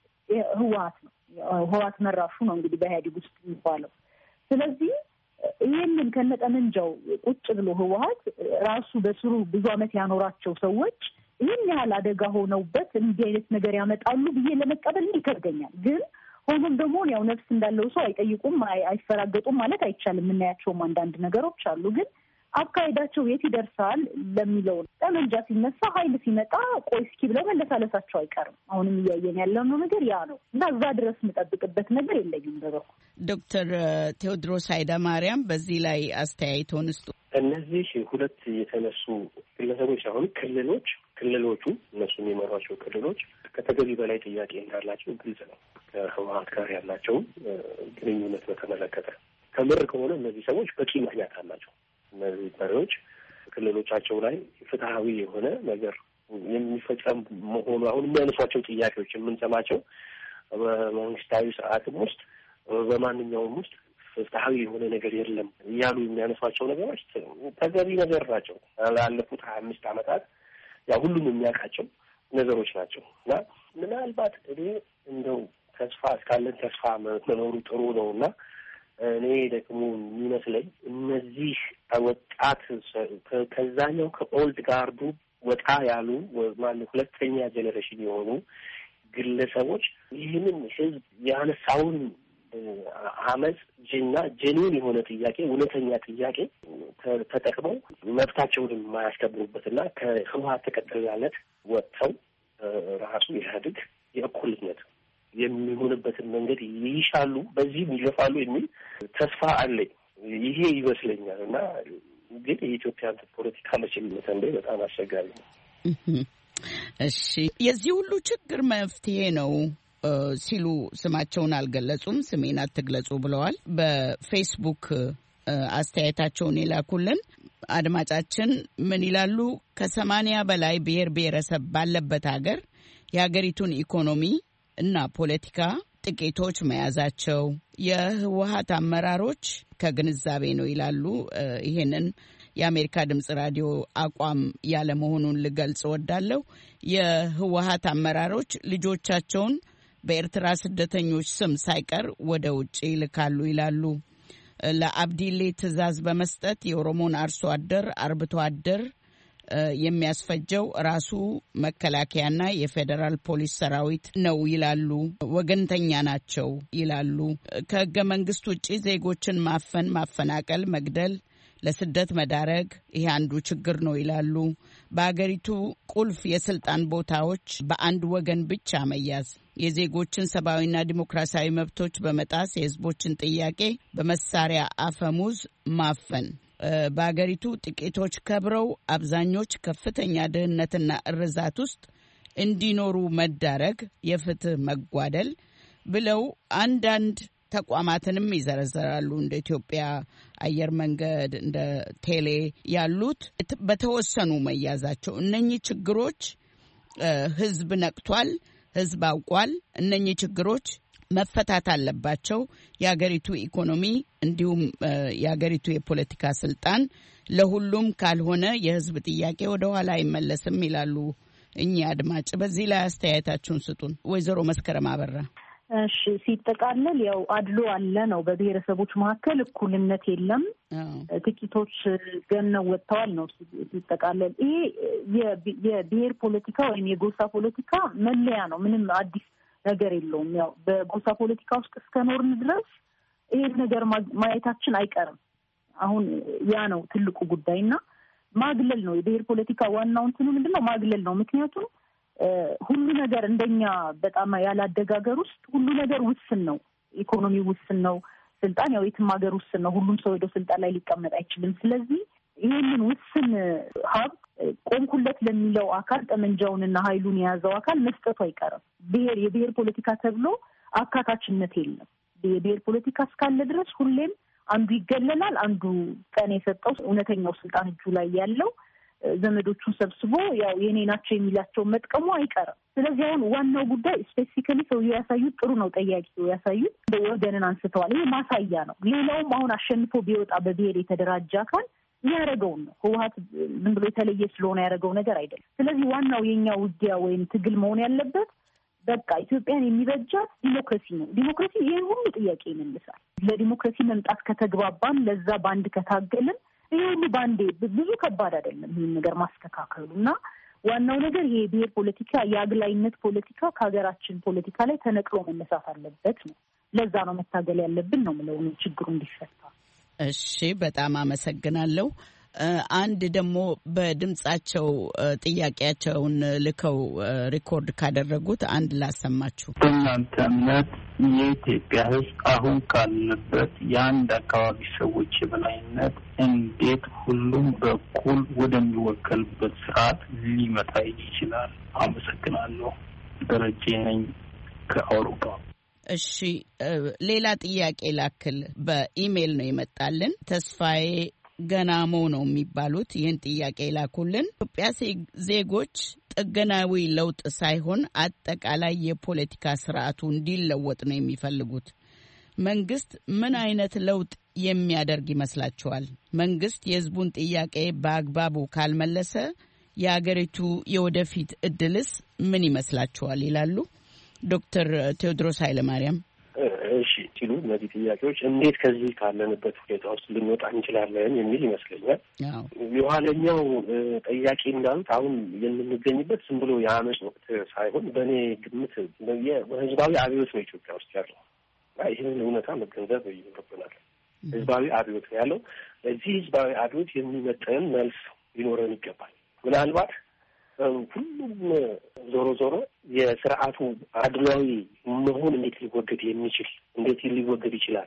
Speaker 2: ህወሓት ነው። ህወሓት መራሹ ነው እንግዲህ በኢህአዴግ ውስጥ የሚባለው። ስለዚህ ይህንን ከነጠመንጃው ቁጭ ብሎ ህወሓት ራሱ በስሩ ብዙ ዓመት ያኖራቸው ሰዎች ይህን ያህል አደጋ ሆነውበት እንዲህ አይነት ነገር ያመጣሉ ብዬ ለመቀበል ይከብደኛል። ግን ሆኖም ደግሞ ያው ነፍስ እንዳለው ሰው አይጠይቁም፣ አይፈራገጡም ማለት አይቻልም። የምናያቸውም አንዳንድ ነገሮች አሉ። ግን አካሄዳቸው የት ይደርሳል ለሚለው ጠመንጃ ሲነሳ ኃይል ሲመጣ ቆይ እስኪ ብለው መለሳለሳቸው አይቀርም። አሁንም እያየን ያለው ነገር ያ ነው እና እዛ ድረስ የምጠብቅበት ነገር የለኝም። በበኩል
Speaker 5: ዶክተር ቴዎድሮስ ኃይለማርያም በዚህ ላይ አስተያየቶን ስጡ።
Speaker 3: እነዚህ ሁለት የተነሱ ግለሰቦች አሁን ክልሎች ክልሎቹ እነሱ የሚመሯቸው ክልሎች ከተገቢ በላይ ጥያቄ እንዳላቸው ግልጽ ነው። ከህወሓት ጋር ያላቸው ግንኙነት በተመለከተ ከምር ከሆነ እነዚህ ሰዎች በቂ ምክንያት አላቸው። እነዚህ መሪዎች ክልሎቻቸው ላይ ፍትሐዊ የሆነ ነገር የሚፈጸም መሆኑ አሁን የሚያነሷቸው ጥያቄዎች የምንሰማቸው በመንግስታዊ ስርዓትም ውስጥ በማንኛውም ውስጥ ፍትሐዊ የሆነ ነገር የለም እያሉ የሚያነሷቸው ነገሮች ተገቢ ነገር ናቸው። ላለፉት ሀያ አምስት ዓመታት ያ ሁሉም የሚያውቃቸው ነገሮች ናቸው እና ምናልባት እኔ እንደው ተስፋ እስካለን ተስፋ መኖሩ ጥሩ ነው እና እኔ ደግሞ የሚመስለኝ እነዚህ ወጣት ከዛኛው ከኦልድ ጋርዱ ወጣ ያሉ ማለት ሁለተኛ ጄኔሬሽን የሆኑ ግለሰቦች ይህንን ህዝብ ያነሳውን አመፅ ጅና ጄኒን የሆነ ጥያቄ እውነተኛ ጥያቄ ተጠቅመው መብታቸውን የማያስከብሩበትና ከህወሓት ተቀጥላለት ወጥተው ራሱ ኢህአዴግ የእኩልነት የሚሆንበትን መንገድ ይሻሉ፣ በዚህም ይገፋሉ የሚል ተስፋ አለኝ። ይሄ ይመስለኛል እና ግን የኢትዮጵያ ፖለቲካ መቼም መተንበይ በጣም አስቸጋሪ ነው።
Speaker 5: እሺ፣ የዚህ ሁሉ ችግር መፍትሄ ነው ሲሉ ስማቸውን አልገለጹም፣ ስሜን አትግለጹ ብለዋል። በፌስቡክ አስተያየታቸውን የላኩልን አድማጫችን ምን ይላሉ? ከሰማንያ በላይ ብሔር ብሔረሰብ ባለበት ሀገር የሀገሪቱን ኢኮኖሚ እና ፖለቲካ ጥቂቶች መያዛቸው የህወሓት አመራሮች ከግንዛቤ ነው ይላሉ። ይሄንን የአሜሪካ ድምጽ ራዲዮ አቋም ያለ መሆኑን ልገልጽ ወዳለሁ። የህወሓት አመራሮች ልጆቻቸውን በኤርትራ ስደተኞች ስም ሳይቀር ወደ ውጭ ይልካሉ ይላሉ። ለአብዲሌ ትዕዛዝ በመስጠት የኦሮሞን አርሶ አደር አርብቶ አደር የሚያስፈጀው ራሱ መከላከያና የፌዴራል ፖሊስ ሰራዊት ነው ይላሉ። ወገንተኛ ናቸው ይላሉ። ከህገ መንግስት ውጪ ዜጎችን ማፈን፣ ማፈናቀል፣ መግደል፣ ለስደት መዳረግ ይሄ አንዱ ችግር ነው ይላሉ። በአገሪቱ ቁልፍ የስልጣን ቦታዎች በአንድ ወገን ብቻ መያዝ፣ የዜጎችን ሰብአዊና ዲሞክራሲያዊ መብቶች በመጣስ የህዝቦችን ጥያቄ በመሳሪያ አፈሙዝ ማፈን፣ በአገሪቱ ጥቂቶች ከብረው አብዛኞች ከፍተኛ ድህነትና እርዛት ውስጥ እንዲኖሩ መዳረግ፣ የፍትህ መጓደል ብለው አንዳንድ ተቋማትንም ይዘረዘራሉ። እንደ ኢትዮጵያ አየር መንገድ፣ እንደ ቴሌ ያሉት በተወሰኑ መያዛቸው። እነኚህ ችግሮች ህዝብ ነቅቷል፣ ህዝብ አውቋል። እነኚህ ችግሮች መፈታት አለባቸው። የአገሪቱ ኢኮኖሚ እንዲሁም የአገሪቱ የፖለቲካ ስልጣን ለሁሉም ካልሆነ የህዝብ ጥያቄ ወደ ኋላ አይመለስም ይላሉ እኚህ አድማጭ። በዚህ ላይ አስተያየታችሁን ስጡን። ወይዘሮ መስከረም አበራ።
Speaker 2: እሺ፣ ሲጠቃለል ያው አድሎ አለ ነው። በብሔረሰቦች መካከል እኩልነት የለም፣ ጥቂቶች ገነው ወጥተዋል ነው ሲጠቃለል። ይሄ የብሔር ፖለቲካ ወይም የጎሳ ፖለቲካ መለያ ነው። ምንም አዲስ ነገር የለውም። ያው በጎሳ ፖለቲካ ውስጥ እስከኖርን ድረስ ይሄን ነገር ማየታችን አይቀርም። አሁን ያ ነው ትልቁ ጉዳይና ማግለል ነው የብሔር ፖለቲካ ዋናው እንትኑ ምንድነው? ማግለል ነው። ምክንያቱም ሁሉ ነገር እንደኛ በጣም ያላደገ ሀገር ውስጥ ሁሉ ነገር ውስን ነው። ኢኮኖሚ ውስን ነው። ስልጣን ያው የትም ሀገር ውስን ነው። ሁሉም ሰው ሄዶ ስልጣን ላይ ሊቀመጥ አይችልም። ስለዚህ ይህንን ውስን ሀብት ቆምኩለት ለሚለው አካል ጠመንጃውንና ኃይሉን የያዘው አካል መስጠቱ አይቀርም። ብሔር የብሔር ፖለቲካ ተብሎ አካታችነት የለም። የብሔር ፖለቲካ እስካለ ድረስ ሁሌም አንዱ ይገለላል። አንዱ ቀን የሰጠው እውነተኛው ስልጣን እጁ ላይ ያለው ዘመዶቹን ሰብስቦ ያው የኔ ናቸው የሚላቸው መጥቀሙ አይቀርም። ስለዚህ አሁን ዋናው ጉዳይ ስፔሲፊካሊ ሰው ያሳዩት ጥሩ ነው። ጠያቂው ያሳዩት ወገንን አንስተዋል። ይሄ ማሳያ ነው። ሌላውም አሁን አሸንፎ ቢወጣ በብሔር የተደራጀ አካል ያረጋውን ነው። ህወሓት ዝም ብሎ የተለየ ስለሆነ ያረጋው ነገር አይደለም። ስለዚህ ዋናው የኛ ውጊያ ወይም ትግል መሆን ያለበት በቃ ኢትዮጵያን የሚበጃት ዲሞክራሲ ነው። ዲሞክራሲ ይሄ ሁሉ ጥያቄ ይመልሳል። ለዲሞክራሲ መምጣት ከተግባባን፣ ለዛ ባንድ ከታገልን ይሄ ሁሉ ባንዴ ብዙ ከባድ አይደለም ይሄን ነገር ማስተካከሉ እና ዋናው ነገር ይሄ ብሔር ፖለቲካ የአግላይነት ፖለቲካ ከሀገራችን ፖለቲካ ላይ ተነቅሎ መነሳት አለበት ነው። ለዛ ነው መታገል ያለብን ነው የምለው ችግሩ እንዲፈታ።
Speaker 5: እሺ፣ በጣም አመሰግናለሁ። አንድ ደግሞ በድምጻቸው ጥያቄያቸውን ልከው ሪኮርድ ካደረጉት አንድ ላሰማችሁ።
Speaker 10: በእናንተ እምነት የኢትዮጵያ ሕዝብ አሁን ካለበት የአንድ አካባቢ ሰዎች የበላይነት እንዴት ሁሉም በኩል ወደሚወከልበት ስርዓት ሊመጣ ይችላል? አመሰግናለሁ። ደረጀ ነኝ ከአውሮፓ።
Speaker 5: እሺ፣ ሌላ ጥያቄ ላክል። በኢሜይል ነው የመጣልን። ተስፋዬ ገናሞ ነው የሚባሉት ይህን ጥያቄ ላኩልን። ኢትዮጵያ ዜጎች ጥገናዊ ለውጥ ሳይሆን አጠቃላይ የፖለቲካ ስርዓቱ እንዲለወጥ ነው የሚፈልጉት። መንግስት ምን አይነት ለውጥ የሚያደርግ ይመስላችኋል? መንግስት የህዝቡን ጥያቄ በአግባቡ ካልመለሰ የአገሪቱ የወደፊት እድልስ ምን ይመስላችኋል? ይላሉ ዶክተር ቴዎድሮስ ኃይለማርያም።
Speaker 3: እሺ ሲሉ እነዚህ ጥያቄዎች እንዴት ከዚህ ካለንበት ሁኔታ ውስጥ ልንወጣ እንችላለን የሚል ይመስለኛል። የኋለኛው ጥያቄ እንዳሉት አሁን የምንገኝበት ዝም ብሎ የአመፅ ወቅት ሳይሆን በእኔ ግምት ህዝባዊ አብዮት ነው ኢትዮጵያ ውስጥ ያለው። ይህንን እውነታ መገንዘብ ይኖርብናል። ህዝባዊ አብዮት ነው ያለው። ለዚህ ህዝባዊ አብዮት የሚመጥን መልስ ሊኖረን ይገባል። ምናልባት ሁሉም ዞሮ ዞሮ የስርዓቱ አድሏዊ መሆን እንዴት ሊወገድ የሚችል እንዴት ሊወገድ ይችላል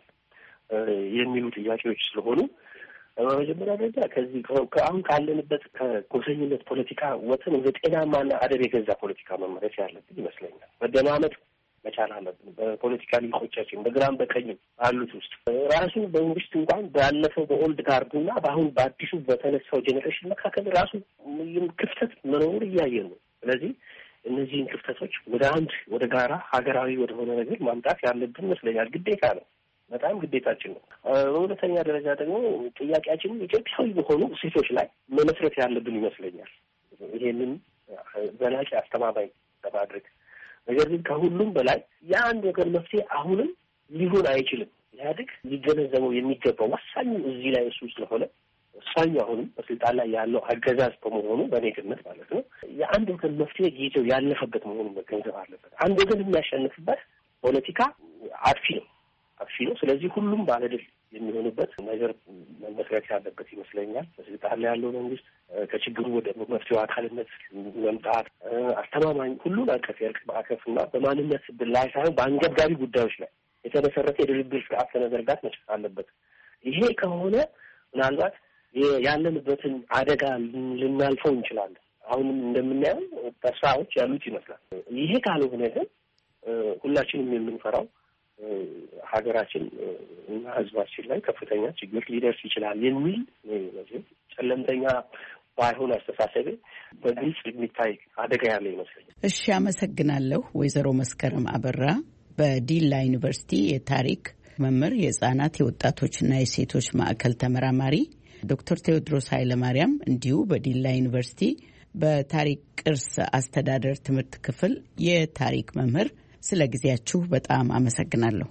Speaker 3: የሚሉ ጥያቄዎች ስለሆኑ በመጀመሪያ ደረጃ ከዚህ ከአሁን ካለንበት ከጎሰኝነት ፖለቲካ ወጥተን ወደ ጤናማና አደብ የገዛ ፖለቲካ መመለስ ያለብን ይመስለኛል። መደማመጥ መቻል አለብን። በፖለቲካ ሊቆቻችን በግራም በቀኝም አሉት ውስጥ ራሱ በመንግስት እንኳን ባለፈው በኦልድ ጋርዱና በአሁን በአዲሱ በተነሳው ጄኔሬሽን መካከል ራሱ ክፍተት መኖር እያየን ነው። ስለዚህ እነዚህን ክፍተቶች ወደ አንድ ወደ ጋራ ሀገራዊ ወደሆነ ነገር ማምጣት ያለብን ይመስለኛል። ግዴታ ነው፣ በጣም ግዴታችን ነው። በሁለተኛ ደረጃ ደግሞ ጥያቄያችን ኢትዮጵያዊ በሆኑ እሴቶች ላይ መመስረት ያለብን ይመስለኛል። ይሄንን ዘላቂ አስተማማኝ ለማድረግ ነገር ግን ከሁሉም በላይ የአንድ ወገን መፍትሄ አሁንም ሊሆን አይችልም። ኢህአዴግ ሊገነዘበው የሚገባው ወሳኙ እዚህ ላይ እሱ ስለሆነ ወሳኙ አሁንም በስልጣን ላይ ያለው አገዛዝ በመሆኑ በእኔ ግምት ማለት ነው የአንድ ወገን መፍትሄ ጊዜው ያለፈበት መሆኑን መገንዘብ አለበት። አንድ ወገን የሚያሸንፍበት ፖለቲካ አጥፊ ነው አጥፊ ነው። ስለዚህ ሁሉም ባለድል የሚሆኑበት ነገር መመስረት ያለበት ይመስለኛል። በስልጣን ላይ ያለው መንግስት ከችግሩ ወደ መፍትሄው አካልነት መምጣት አስተማማኝ ሁሉን አቀፍ የእርቅ ማዕቀፍና በማንነት ስብል ላይ ሳይሆን በአንገብጋቢ ጉዳዮች ላይ የተመሰረተ የድርድር ስርዓት ለመዘርጋት መቻል አለበት። ይሄ ከሆነ ምናልባት ያለንበትን አደጋ ልናልፈው እንችላለን። አሁንም እንደምናየው ተስፋዎች ያሉት ይመስላል። ይሄ ካልሆነ ግን ሁላችንም የምንፈራው ሀገራችን እና ሕዝባችን ላይ ከፍተኛ ችግር ሊደርስ ይችላል የሚል ጨለምተኛ ባይሆን አስተሳሰብ በግልጽ የሚታይ አደጋ ያለ ይመስለኛል።
Speaker 5: እሺ፣ አመሰግናለሁ። ወይዘሮ መስከረም አበራ በዲላ ዩኒቨርሲቲ የታሪክ መምህር፣ የህጻናት የወጣቶችና የሴቶች ማዕከል ተመራማሪ፣ ዶክተር ቴዎድሮስ ኃይለማርያም እንዲሁ በዲላ ዩኒቨርሲቲ በታሪክ ቅርስ አስተዳደር ትምህርት ክፍል የታሪክ መምህር፣ ስለ ጊዜያችሁ በጣም አመሰግናለሁ።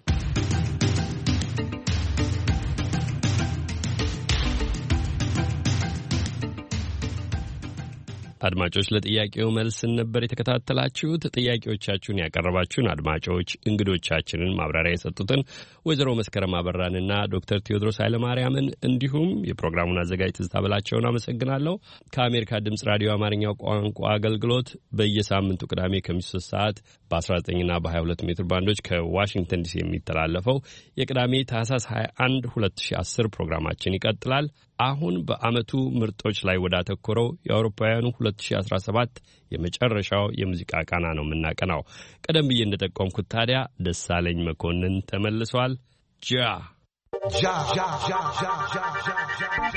Speaker 1: አድማጮች ለጥያቄው መልስን ነበር የተከታተላችሁት። ጥያቄዎቻችሁን ያቀረባችሁን አድማጮች እንግዶቻችንን ማብራሪያ የሰጡትን ወይዘሮ መስከረም አበራንና ዶክተር ቴዎድሮስ ኃይለማርያምን እንዲሁም የፕሮግራሙን አዘጋጅ ትዝታ በላቸውን አመሰግናለሁ። ከአሜሪካ ድምጽ ራዲዮ አማርኛው ቋንቋ አገልግሎት በየሳምንቱ ቅዳሜ ከምሽቱ ሶስት ሰዓት በአስራ ዘጠኝና በሀያ ሁለት ሜትር ባንዶች ከዋሽንግተን ዲሲ የሚተላለፈው የቅዳሜ ታህሳስ ሀያ አንድ ሁለት ሺህ አስር ፕሮግራማችን ይቀጥላል። አሁን በአመቱ ምርጦች ላይ ወዳተኮረው የአውሮፓውያኑ ሁለት ሺህ አስራ ሰባት የመጨረሻው የሙዚቃ ቃና ነው የምናቀናው። ቀደም ብዬ እንደጠቆምኩት ታዲያ ደሳለኝ መኮንን ተመልሷል። ጃ ጃ ጃ ጃ ጃ ጃ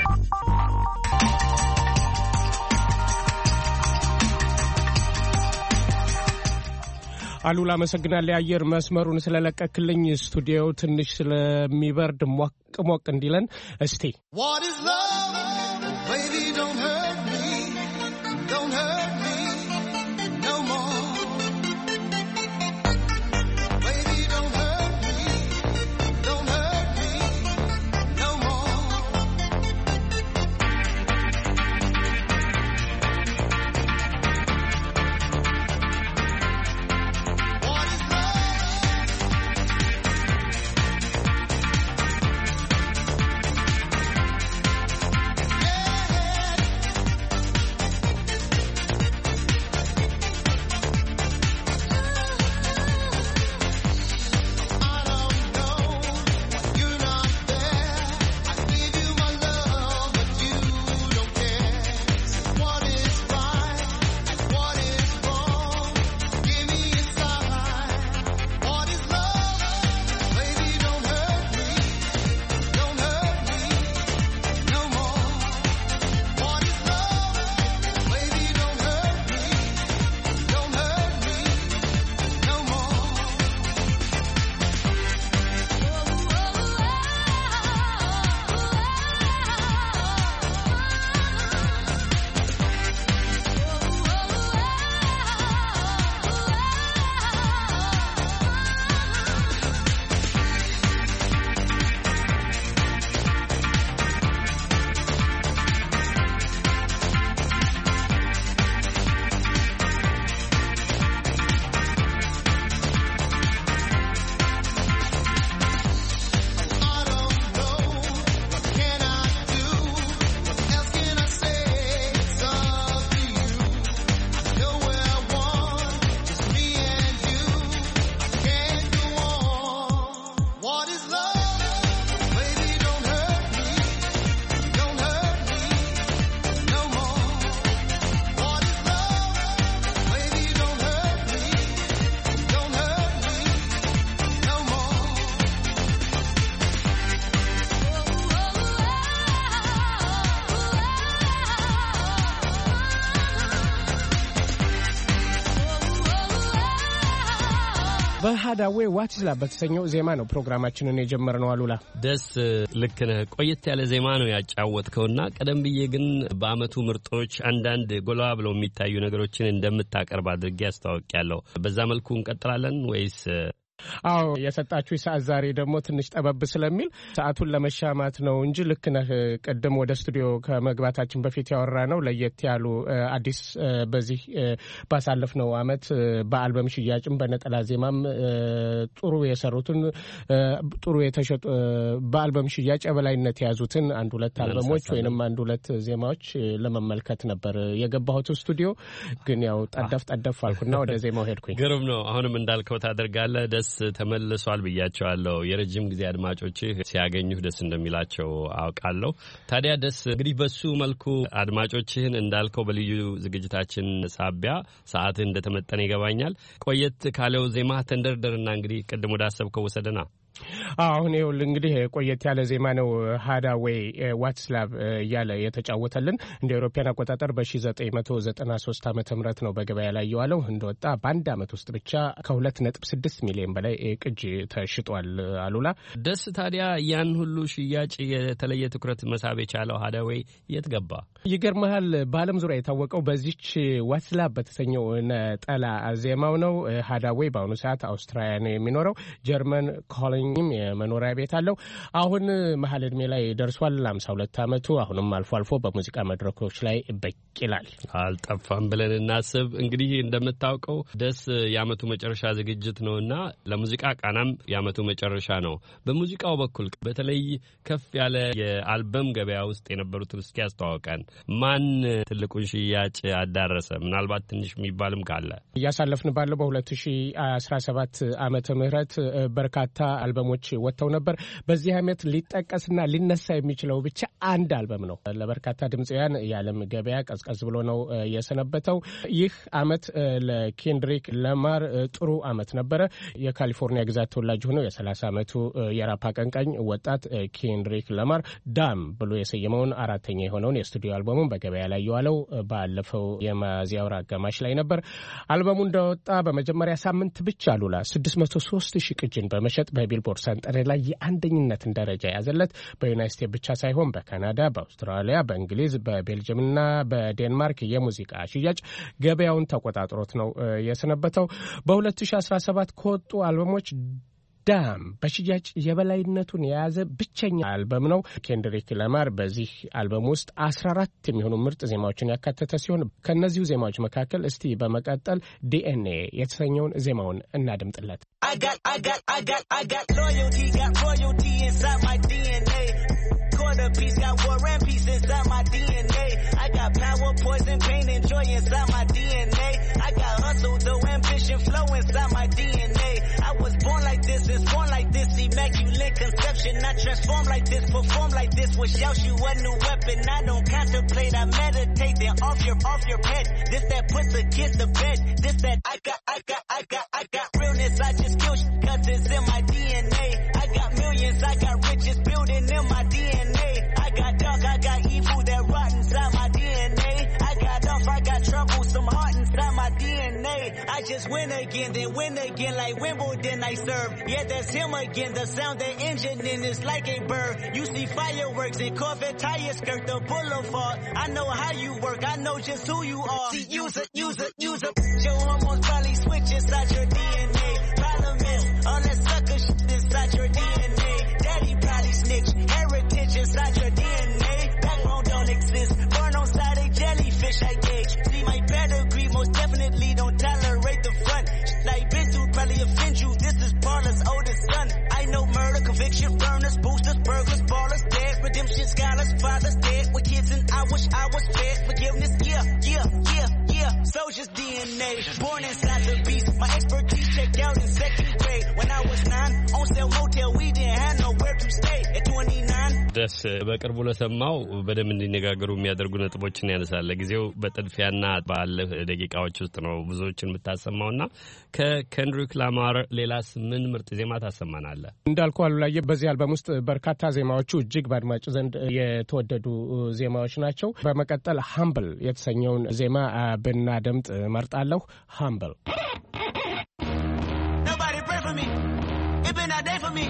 Speaker 11: አሉላ አመሰግናለሁ። የአየር መስመሩን ስለለቀክልኝ ስቱዲዮ ትንሽ ስለሚበርድ ሞቅ ሞቅ እንዲለን እስቲ What is love? Baby, don't hurt me. Don't hurt me no more. Baby, don't hurt me. Don't hurt me no more. ሃዳዌይ ዋትስ ላቭ በተሰኘው ዜማ ነው ፕሮግራማችንን የጀመርነው። አሉላ
Speaker 1: ደስ ልክ ነህ። ቆየት ያለ ዜማ ነው ያጫወትከውና ቀደም ብዬ ግን በአመቱ ምርጦች አንዳንድ ጎላ ብለው የሚታዩ ነገሮችን እንደምታቀርብ አድርጌ አስተዋውቂያለሁ። በዛ መልኩ እንቀጥላለን ወይስ?
Speaker 11: አዎ የሰጣችሁ ሰዓት ዛሬ ደግሞ ትንሽ ጠበብ ስለሚል ሰዓቱን ለመሻማት ነው እንጂ ልክ ነህ። ቀደም ወደ ስቱዲዮ ከመግባታችን በፊት ያወራ ነው ለየት ያሉ አዲስ በዚህ ባሳለፍነው አመት በአልበም ሽያጭም በነጠላ ዜማም ጥሩ የሰሩትን ጥሩ የተሸጡ በአልበም ሽያጭ የበላይነት የያዙትን አንድ ሁለት አልበሞች ወይንም አንድ ሁለት ዜማዎች ለመመልከት ነበር የገባሁት ስቱዲዮ። ግን ያው ጠደፍ ጠደፍ አልኩና ወደ ዜማው ሄድኩኝ።
Speaker 1: ግሩም ነው። አሁንም እንዳልከው ታደርጋለህ። ደስ ተመልሷል ብያቸዋለሁ። የረጅም ጊዜ አድማጮችህ ሲያገኙህ ደስ እንደሚላቸው አውቃለሁ። ታዲያ ደስ እንግዲህ በሱ መልኩ አድማጮችህን እንዳልከው በልዩ ዝግጅታችን ሳቢያ ሰዓትህ እንደተመጠነ ይገባኛል። ቆየት ካለው ዜማ ተንደርደርና እንግዲህ ቅድም ወደ አሰብከው ወሰደና
Speaker 11: አሁን ይኸውልህ እንግዲህ ቆየት ያለ ዜማ ነው ሃዳዌይ ዋትስ ላቭ እያለ የተጫወተልን እንደ አውሮፓውያን አቆጣጠር በሺህ ዘጠኝ መቶ ዘጠና ሶስት ዓመተ ምህረት ነው በገበያ ላይ የዋለው። እንደወጣ በአንድ አመት ውስጥ ብቻ ከሁለት ነጥብ ስድስት ሚሊዮን በላይ ቅጂ ተሽጧል። አሉላ
Speaker 1: ደስ ታዲያ ያን ሁሉ ሽያጭ የተለየ ትኩረት መሳብ የቻለው ሃዳዌይ የት ገባ?
Speaker 11: ይገርምሃል በዓለም ዙሪያ የታወቀው በዚች ዋትስ ላቭ በተሰኘው ነጠላ ዜማው ነው። ሃዳዌይ በአሁኑ ሰዓት አውስትራሊያ ነው የሚኖረው። ጀርመን ኮሎኝ የመኖሪያ ቤት አለው። አሁን መሀል እድሜ ላይ ደርሷል። ሃምሳ ሁለት አመቱ። አሁንም አልፎ አልፎ በሙዚቃ መድረኮች ላይ ብቅ ይላል።
Speaker 1: አልጠፋም ብለን እናስብ። እንግዲህ እንደምታውቀው ደስ የአመቱ መጨረሻ ዝግጅት ነውና ለሙዚቃ ቃናም የአመቱ መጨረሻ ነው። በሙዚቃው በኩል በተለይ ከፍ ያለ የአልበም ገበያ ውስጥ የነበሩትን እስኪ ያስተዋውቀን። ማን ትልቁን ሽያጭ አዳረሰ? ምናልባት ትንሽ የሚባልም ካለ
Speaker 11: እያሳለፍን ባለው በ2017 ዓመተ ምህረት በርካታ አልበሞች ወጥተው ነበር። በዚህ አመት ሊጠቀስና ሊነሳ የሚችለው ብቻ አንድ አልበም ነው። ለበርካታ ድምጽያን የዓለም ገበያ ቀዝቀዝ ብሎ ነው የሰነበተው። ይህ አመት ለኬንድሪክ ለማር ጥሩ አመት ነበረ። የካሊፎርኒያ ግዛት ተወላጅ ሆኖ የ30 አመቱ የራፕ አቀንቃኝ ወጣት ኬንድሪክ ለማር ዳም ብሎ የሰየመውን አራተኛ የሆነውን የስቱዲዮ አልበሙን በገበያ ላይ የዋለው ባለፈው የሚያዝያ ወር አጋማሽ ላይ ነበር። አልበሙ እንደወጣ በመጀመሪያ ሳምንት ብቻ አሉላ ስድስት መቶ ሶስት ሺህ ቅጂን በመሸጥ በቢልቦርድ ሰንጠረዥ ላይ የአንደኝነትን ደረጃ ያዘለት። በዩናይትድ ስቴትስ ብቻ ሳይሆን በካናዳ፣ በአውስትራሊያ፣ በእንግሊዝ፣ በቤልጅየምና በዴንማርክ የሙዚቃ ሽያጭ ገበያውን ተቆጣጥሮት ነው የሰነበተው። በ2017 ከወጡ አልበሞች ዳም በሽያጭ የበላይነቱን የያዘ ብቸኛ አልበም ነው። ኬንድሪክ ለማር በዚህ አልበም ውስጥ አስራ አራት የሚሆኑ ምርጥ ዜማዎችን ያካተተ ሲሆን ከነዚሁ ዜማዎች መካከል እስቲ በመቀጠል ዲኤንኤ የተሰኘውን ዜማውን እናድምጥለት። I got I got I got I got loyalty, got royalty inside my D N A. Quarter piece, got war and peace inside my D N A. I got power, poison, pain, and joy inside my D N A. I got hustle, though, ambition, flow inside my D N A. I was born like this, is born like this, immaculate conception. I transform like this, perform like this, wish out you a new weapon. I don't contemplate, I meditate, then off your, off your head. This that puts against the bed. This that I got, I got, I got, I got realness. I just kill shit cause it's in my D N A. I got millions, I got riches building in my D N A. I got dark, I got evil that rot inside my D N A. I got off, I got trouble, some heart inside my D N A. I just win again, then win again like Wimbledon I serve. Yeah, that's him again, the sound that engine in is like a bird. You see fireworks and Corvette tires skirt the boulevard. I know how you work, I know just who you are. See, use it, use it, use it. Your hormones probably switch inside your D N A. Problem is, all that sucker shit inside your D N A. Daddy probably snitch, heritage inside your D N A. Backbone don't exist, born on side a jellyfish I gauge. See my pedigree, most definitely don't tolerate the front. Shit I been through probably offend you, this is Paula's oldest son. I know murder, conviction, burners, boosters, burglars, ballers, dead, redemption, scholars, fathers, dead, with kids and I wish I was fed. Forgiveness, yeah, yeah, yeah, yeah. Soldier's D N A, born inside the beast. My expertise checked out in second grade. When I was nine, on sale motel, we didn't have nowhere to stay. At twenty-nine. ደስ በቅርቡ ለሰማው በደም እንዲነጋገሩ የሚያደርጉ ነጥቦችን ያነሳል። ለጊዜው በጥድፊያና ባለ ደቂቃዎች ውስጥ ነው ብዙዎችን የምታሰማውና ከኬንድሪክ ላማር ሌላስ ምን ምርጥ ዜማ ታሰማናለህ? እንዳልኩ አሉ ላይ በዚህ አልበም ውስጥ በርካታ ዜማዎቹ እጅግ በአድማጭ ዘንድ የተወደዱ ዜማዎች ናቸው። በመቀጠል ሃምብል የተሰኘውን ዜማ ብናደምጥ መርጣለሁ። ሃምብል Nobody pray for me.
Speaker 12: It been a day for me.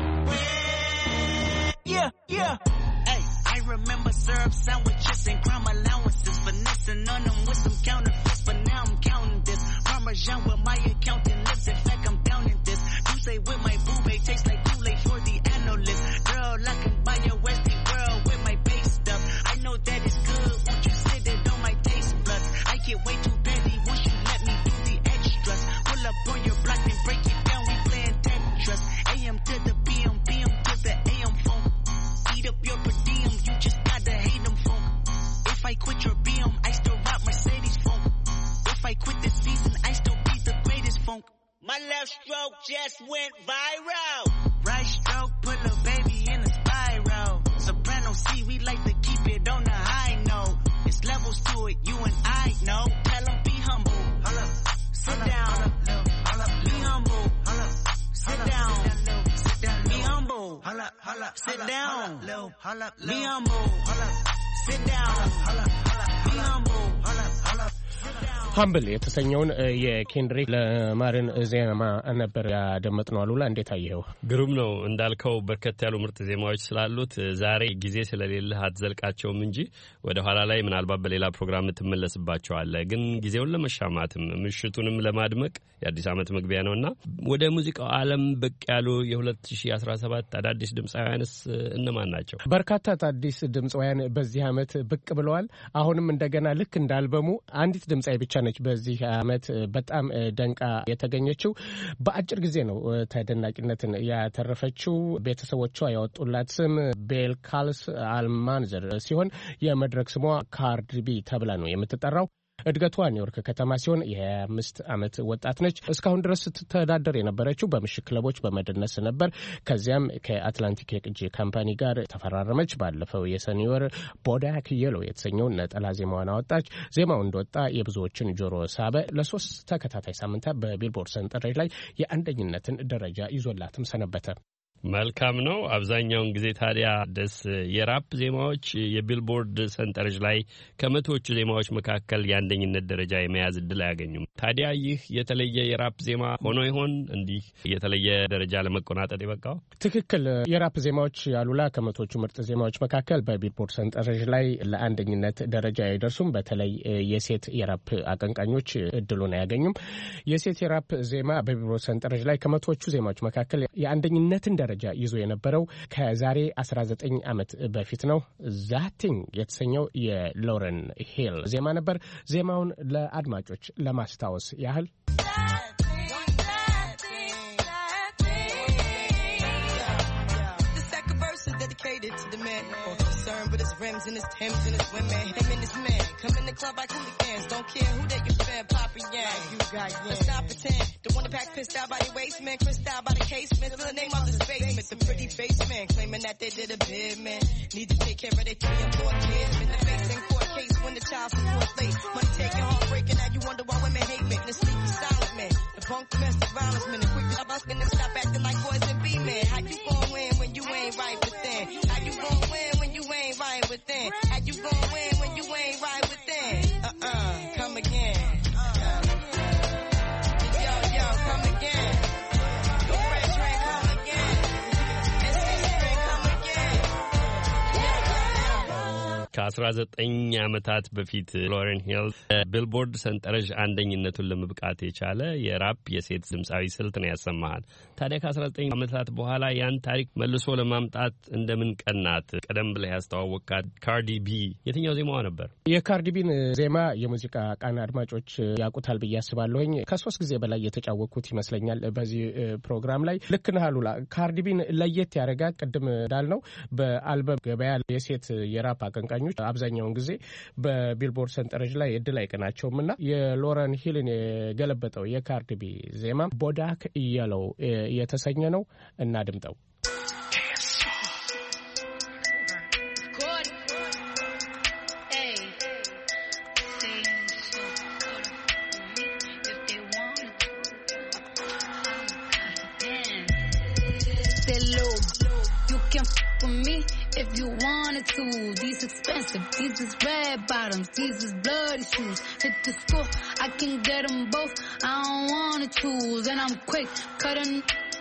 Speaker 12: Yeah, yeah. Hey, I remember syrup sandwiches and crime allowances. Finessing on them with some counterfeits, but now I'm counting this. Parmesan with my accountant lips. In fact, I'm down in this. You say with my boo-bae tastes like Kool-Aid for the analyst. Girl, I can buy your Westie world with my base stuff. I know that it's good. Won't you sit it on my taste buds? I get way too busy once you let me do the extras. Pull up on your block and break it down. We playing Tetris. A M to the P M, P M to the A M phone. Eat up your per diem. You just gotta hate them phone. If I quit your B M, I still rock Mercedes phone. If I quit this season, I still be the greatest funk. My left stroke just went viral. Right stroke put a baby in a spiral. Soprano C, we like to keep it on the high note. It's levels to it, you and I know. Tell them be humble. Sit down. Be humble. Sit down. Be humble. Sit down. Be humble. Sit down. Be humble.
Speaker 11: ሀምብል የተሰኘውን የኬንድሪክ ለማርን ዜማ ነበር ያደመጥነው። አሉላ እንዴት አየኸው?
Speaker 1: ግሩም ነው እንዳልከው፣ በርከት ያሉ ምርጥ ዜማዎች ስላሉት ዛሬ ጊዜ ስለሌለ አትዘልቃቸውም እንጂ ወደ ኋላ ላይ ምናልባት በሌላ ፕሮግራም ትመለስባቸዋለህ። ግን ጊዜውን ለመሻማትም ምሽቱንም ለማድመቅ የአዲስ ዓመት መግቢያ ነውና ወደ ሙዚቃው ዓለም ብቅ ያሉ የ2017 አዳዲስ ድምጻውያንስ እነማን ናቸው?
Speaker 11: በርካታ አዳዲስ ድምጻውያን በዚህ ዓመት ብቅ ብለዋል። አሁንም እንደገና ልክ እንዳልበሙ አንዲት ድምጻዊ ብቻ ነች በዚህ ዓመት በጣም ደንቃ የተገኘችው። በአጭር ጊዜ ነው ተደናቂነትን ያተረፈችው። ቤተሰቦቿ ያወጡላት ስም ቤል ካልስ አልማንዘር ሲሆን የመድረክ ስሟ ካርዲ ቢ ተብላ ነው የምትጠራው። እድገቷ ኒውዮርክ ከተማ ሲሆን የሀያ አምስት ዓመት ወጣት ነች። እስካሁን ድረስ ስትተዳደር የነበረችው በምሽት ክለቦች በመደነስ ነበር። ከዚያም ከአትላንቲክ የቅጂ ካምፓኒ ጋር ተፈራረመች። ባለፈው የሰኔ ወር ቦዳክ የሎ የተሰኘውን ነጠላ ዜማዋን አወጣች። ዜማው እንደወጣ የብዙዎችን ጆሮ ሳበ። ለሶስት ተከታታይ ሳምንታት በቢልቦርድ ሰንጠረዥ ላይ የአንደኝነትን ደረጃ ይዞላትም ሰነበተ።
Speaker 1: መልካም ነው። አብዛኛውን ጊዜ ታዲያ ደስ የራፕ ዜማዎች የቢልቦርድ ሰንጠረዥ ላይ ከመቶዎቹ ዜማዎች መካከል የአንደኝነት ደረጃ የመያዝ እድል አያገኙም። ታዲያ ይህ የተለየ የራፕ ዜማ ሆኖ ይሆን እንዲህ የተለየ ደረጃ ለመቆናጠጥ የበቃው?
Speaker 11: ትክክል። የራፕ ዜማዎች ያሉላ ከመቶዎቹ ምርጥ ዜማዎች መካከል በቢልቦርድ ሰንጠረዥ ላይ ለአንደኝነት ደረጃ አይደርሱም። በተለይ የሴት የራፕ አቀንቃኞች እድሉን አያገኙም። የሴት የራፕ ዜማ በቢልቦርድ ሰንጠረዥ ላይ ከመቶዎቹ ዜማዎች መካከል የአንደኝነትን ደረጃ ይዞ የነበረው ከዛሬ አስራ ዘጠኝ ዓመት በፊት ነው። ዛቲንግ የተሰኘው የሎረን ሂል ዜማ ነበር። ዜማውን ለአድማጮች ለማስታወስ ያህል
Speaker 13: with his rims and his Timbs and his women. Him and his men come in the club like hooligans. Don't care who they can fan, Papa Yang. You got yeah. Let's not pretend. The one that pack pissed out by your waist, man. Crissed out by the casement. Still the name of this basement. The pretty face man claiming that they did a bid, man. Need to take care of their three and four kids. Been the face in court case when the child support late. Money taking, heartbreaking. Now you wonder why women hate men. The sleepy silent man. The punk domestic violence man. The quick to up and stop acting like boys and be men. How you gon' win when you ain't right within? How you gon' win when you ain't right within? How you gon' win when you ain't right within? Uh-uh, come again. Uh, yo, yo, come again. Go Fred Train, come again. S C Train, come again.
Speaker 1: ከአስራ ዘጠኝ ዓመታት በፊት ሎረን ሂል ቢልቦርድ ሰንጠረዥ አንደኝነቱን ለመብቃት የቻለ የራፕ የሴት ድምጻዊ ስልት ነው ያሰማሃል። ታዲያ ከአስራ ዘጠኝ ዓመታት በኋላ ያን ታሪክ መልሶ ለማምጣት እንደምን ቀናት? ቀደም ብለህ ያስተዋወቅካት ካርዲ ቢ የትኛው ዜማዋ ነበር?
Speaker 11: የካርዲ ቢን ዜማ የሙዚቃ ቃና አድማጮች ያውቁታል ብዬ አስባለሁኝ። ከሶስት ጊዜ በላይ የተጫወቅኩት ይመስለኛል በዚህ ፕሮግራም ላይ። ልክ ነህ አሉላ። ካርዲ ቢን ለየት ያደርጋል። ቅድም እንዳልነው በአልበም ገበያ የሴት የራፕ አቀንቃኞች አብዛኛውን ጊዜ በቢልቦርድ ሰንጠረዥ ላይ እድል አይቀናቸውምና የሎረን ሂልን የገለበጠው የካርዲ ቢ ዜማ ቦዳክ የለው የተሰኘ ነው። እናድምጠው።
Speaker 14: If you wanted to, these expensive, these is red bottoms, these is bloody shoes. Hit the school, I can get them both, I don't wanna choose. And I'm quick, cutting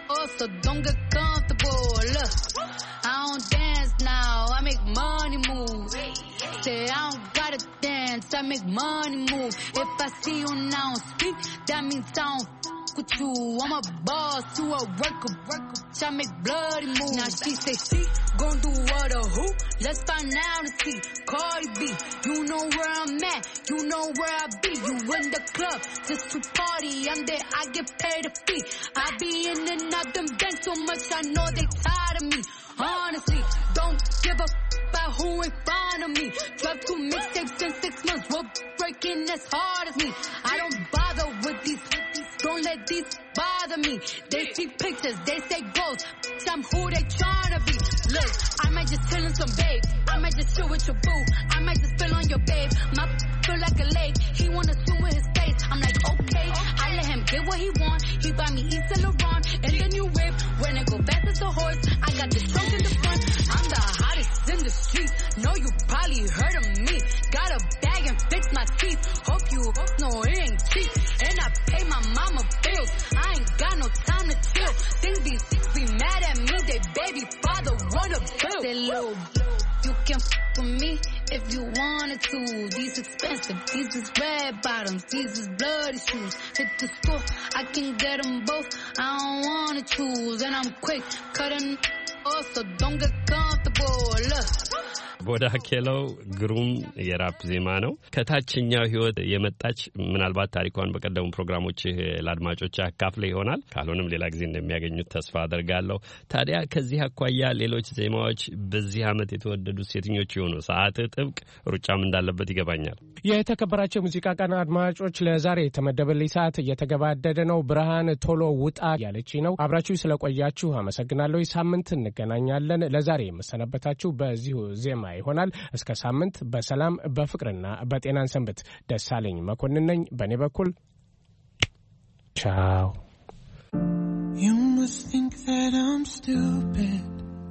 Speaker 14: Oh, so don't get comfortable. Look, I don't dance now, I make money move. Say I don't gotta dance, I make money move. If I see you now speak, that means I don't with you. I'm a boss to a worker, worker. I make bloody moves. Now she say she gon' do what or who? Let's find out and see. Cardi B, you know where I'm at, you know where I be. You in the club just to party. I'm there, I get paid a fee. I be in and out them banks so much, I know they tired of me. Honestly, don't give a f about who in front of me. Drop two mixtapes in six months, we're breaking as hard as me. I don't bother with these. Don't let these bother me. They see pictures, they say goals. I'm who they tryna be. Look, I might just chill in some babe. I might just chill with your boo. I might just spill on your babe. My feel like a lake. He wanna swim with his face. I'm like, okay. I let him get what he want. He buy me East Saint Laurent and the new whip. When it go fast as a horse, I got the trunk in the front. I'm the hottest in the streets. Know you probably heard of me. Got a bag and fix my teeth. Hope you know it ain't cheap. And I pay my mama bills. I ain't got no time to chill. Things be be mad at me. They baby father wanna build. Say, little, you can f with me if you wanted to. These expensive, these is red bottoms, these is bloody shoes. Hit the store, I can get them both. I don't wanna choose, and I'm quick cutting off, so don't get comfortable. Look.
Speaker 1: ቦዳ ኬለው ግሩም የራፕ ዜማ ነው። ከታችኛው ህይወት የመጣች ምናልባት ታሪኳን በቀደሙ ፕሮግራሞች ለአድማጮች አካፍለ ይሆናል። ካልሆነም ሌላ ጊዜ እንደሚያገኙት ተስፋ አደርጋለሁ። ታዲያ ከዚህ አኳያ ሌሎች ዜማዎች በዚህ አመት የተወደዱ ሴትኞች ይሆኑ? ሰዓት ጥብቅ ሩጫም እንዳለበት ይገባኛል።
Speaker 11: የተከበራቸው ሙዚቃ ቀን አድማጮች፣ ለዛሬ የተመደበልኝ ሰዓት እየተገባደደ ነው። ብርሃን ቶሎ ውጣ ያለች ነው። አብራችሁ ስለቆያችሁ አመሰግናለሁ። ሳምንት እንገናኛለን። ለዛሬ የምሰነበታችሁ በዚሁ ዜማ ይሆናል። እስከ ሳምንት በሰላም በፍቅርና በጤናን ሰንብት። ደሳለኝ መኮንን ነኝ። በእኔ በኩል ቻው።
Speaker 15: You must think that I'm stupid.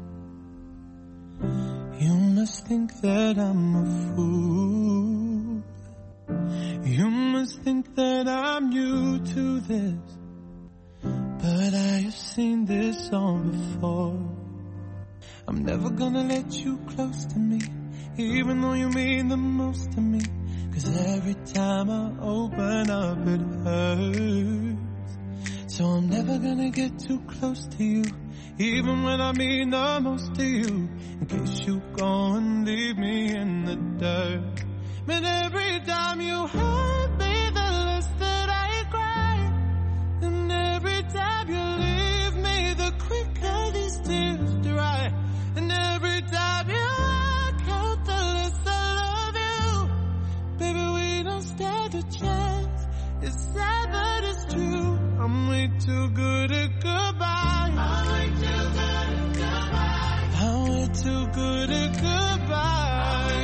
Speaker 15: You must think that I'm a fool. You must think that I'm new to this, but I have seen this song before. I'm never gonna let you close to me, even though you mean the most to me. Cause every time I open up it hurts. So I'm never gonna get too close to you, even when I mean the most to you. In case you go and leave me in the dirt. But every time you hurt me, the less that I cry. And every time you leave me, the quicker these tears dry. And every time you walk out, the less I love you. Baby, we don't stand a chance. It's sad, but it's true. I'm way too good at goodbye. I'm way too good at goodbye. I'm way too good at goodbye.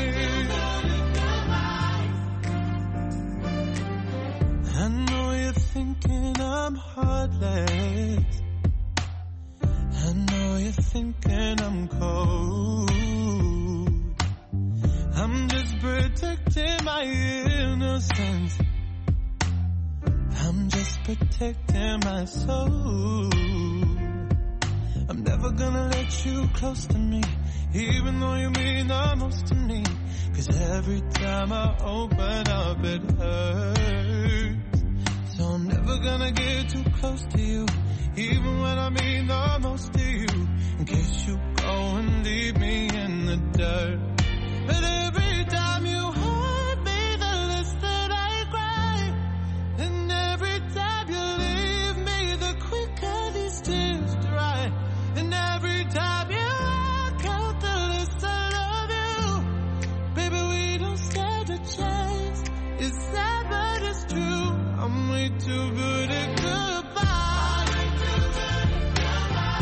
Speaker 15: I know you're thinking I'm heartless. I know you're thinking I'm cold. I'm just protecting my innocence. I'm just protecting my soul. I'm never gonna let you close to me, even though you mean the most to me. Cause every time I open up it hurts. So I'm never gonna get too close to you, even when I mean the most to you. In case you go and leave me in the dirt. But every time you hurt me, the less that I cry. And every time you leave me, the quicker these tears dry. And every time you walk out, the less I love you. Baby, we don't stand a chance. It's sad, but it's true. I'm way too good at goodbye. I'm way too good at goodbye.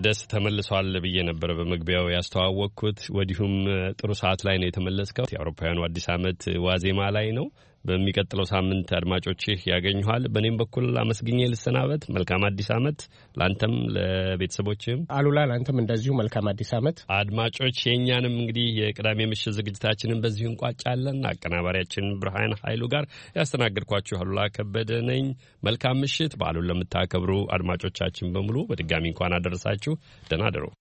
Speaker 1: መቅደስ ተመልሷል ብዬ ነበር በመግቢያው ያስተዋወቅኩት። ወዲሁም ጥሩ ሰዓት ላይ ነው የተመለስከው። የአውሮፓውያኑ አዲስ ዓመት ዋዜማ ላይ ነው። በሚቀጥለው ሳምንት አድማጮችህ ያገኙሃል። በእኔም በኩል አመስግኜ ልሰናበት። መልካም አዲስ ዓመት ለአንተም ለቤተሰቦችህም።
Speaker 11: አሉላ ለአንተም እንደዚሁ መልካም አዲስ ዓመት።
Speaker 1: አድማጮች የእኛንም እንግዲህ የቅዳሜ ምሽት ዝግጅታችንን በዚሁ እንቋጫለን። አቀናባሪያችን ብርሃን ኃይሉ ጋር ያስተናገድኳችሁ አሉላ ከበደ ነኝ። መልካም ምሽት። በዓሉን ለምታከብሩ አድማጮቻችን በሙሉ በድጋሚ እንኳን አደረሳችሁ። ደህና አደሩ።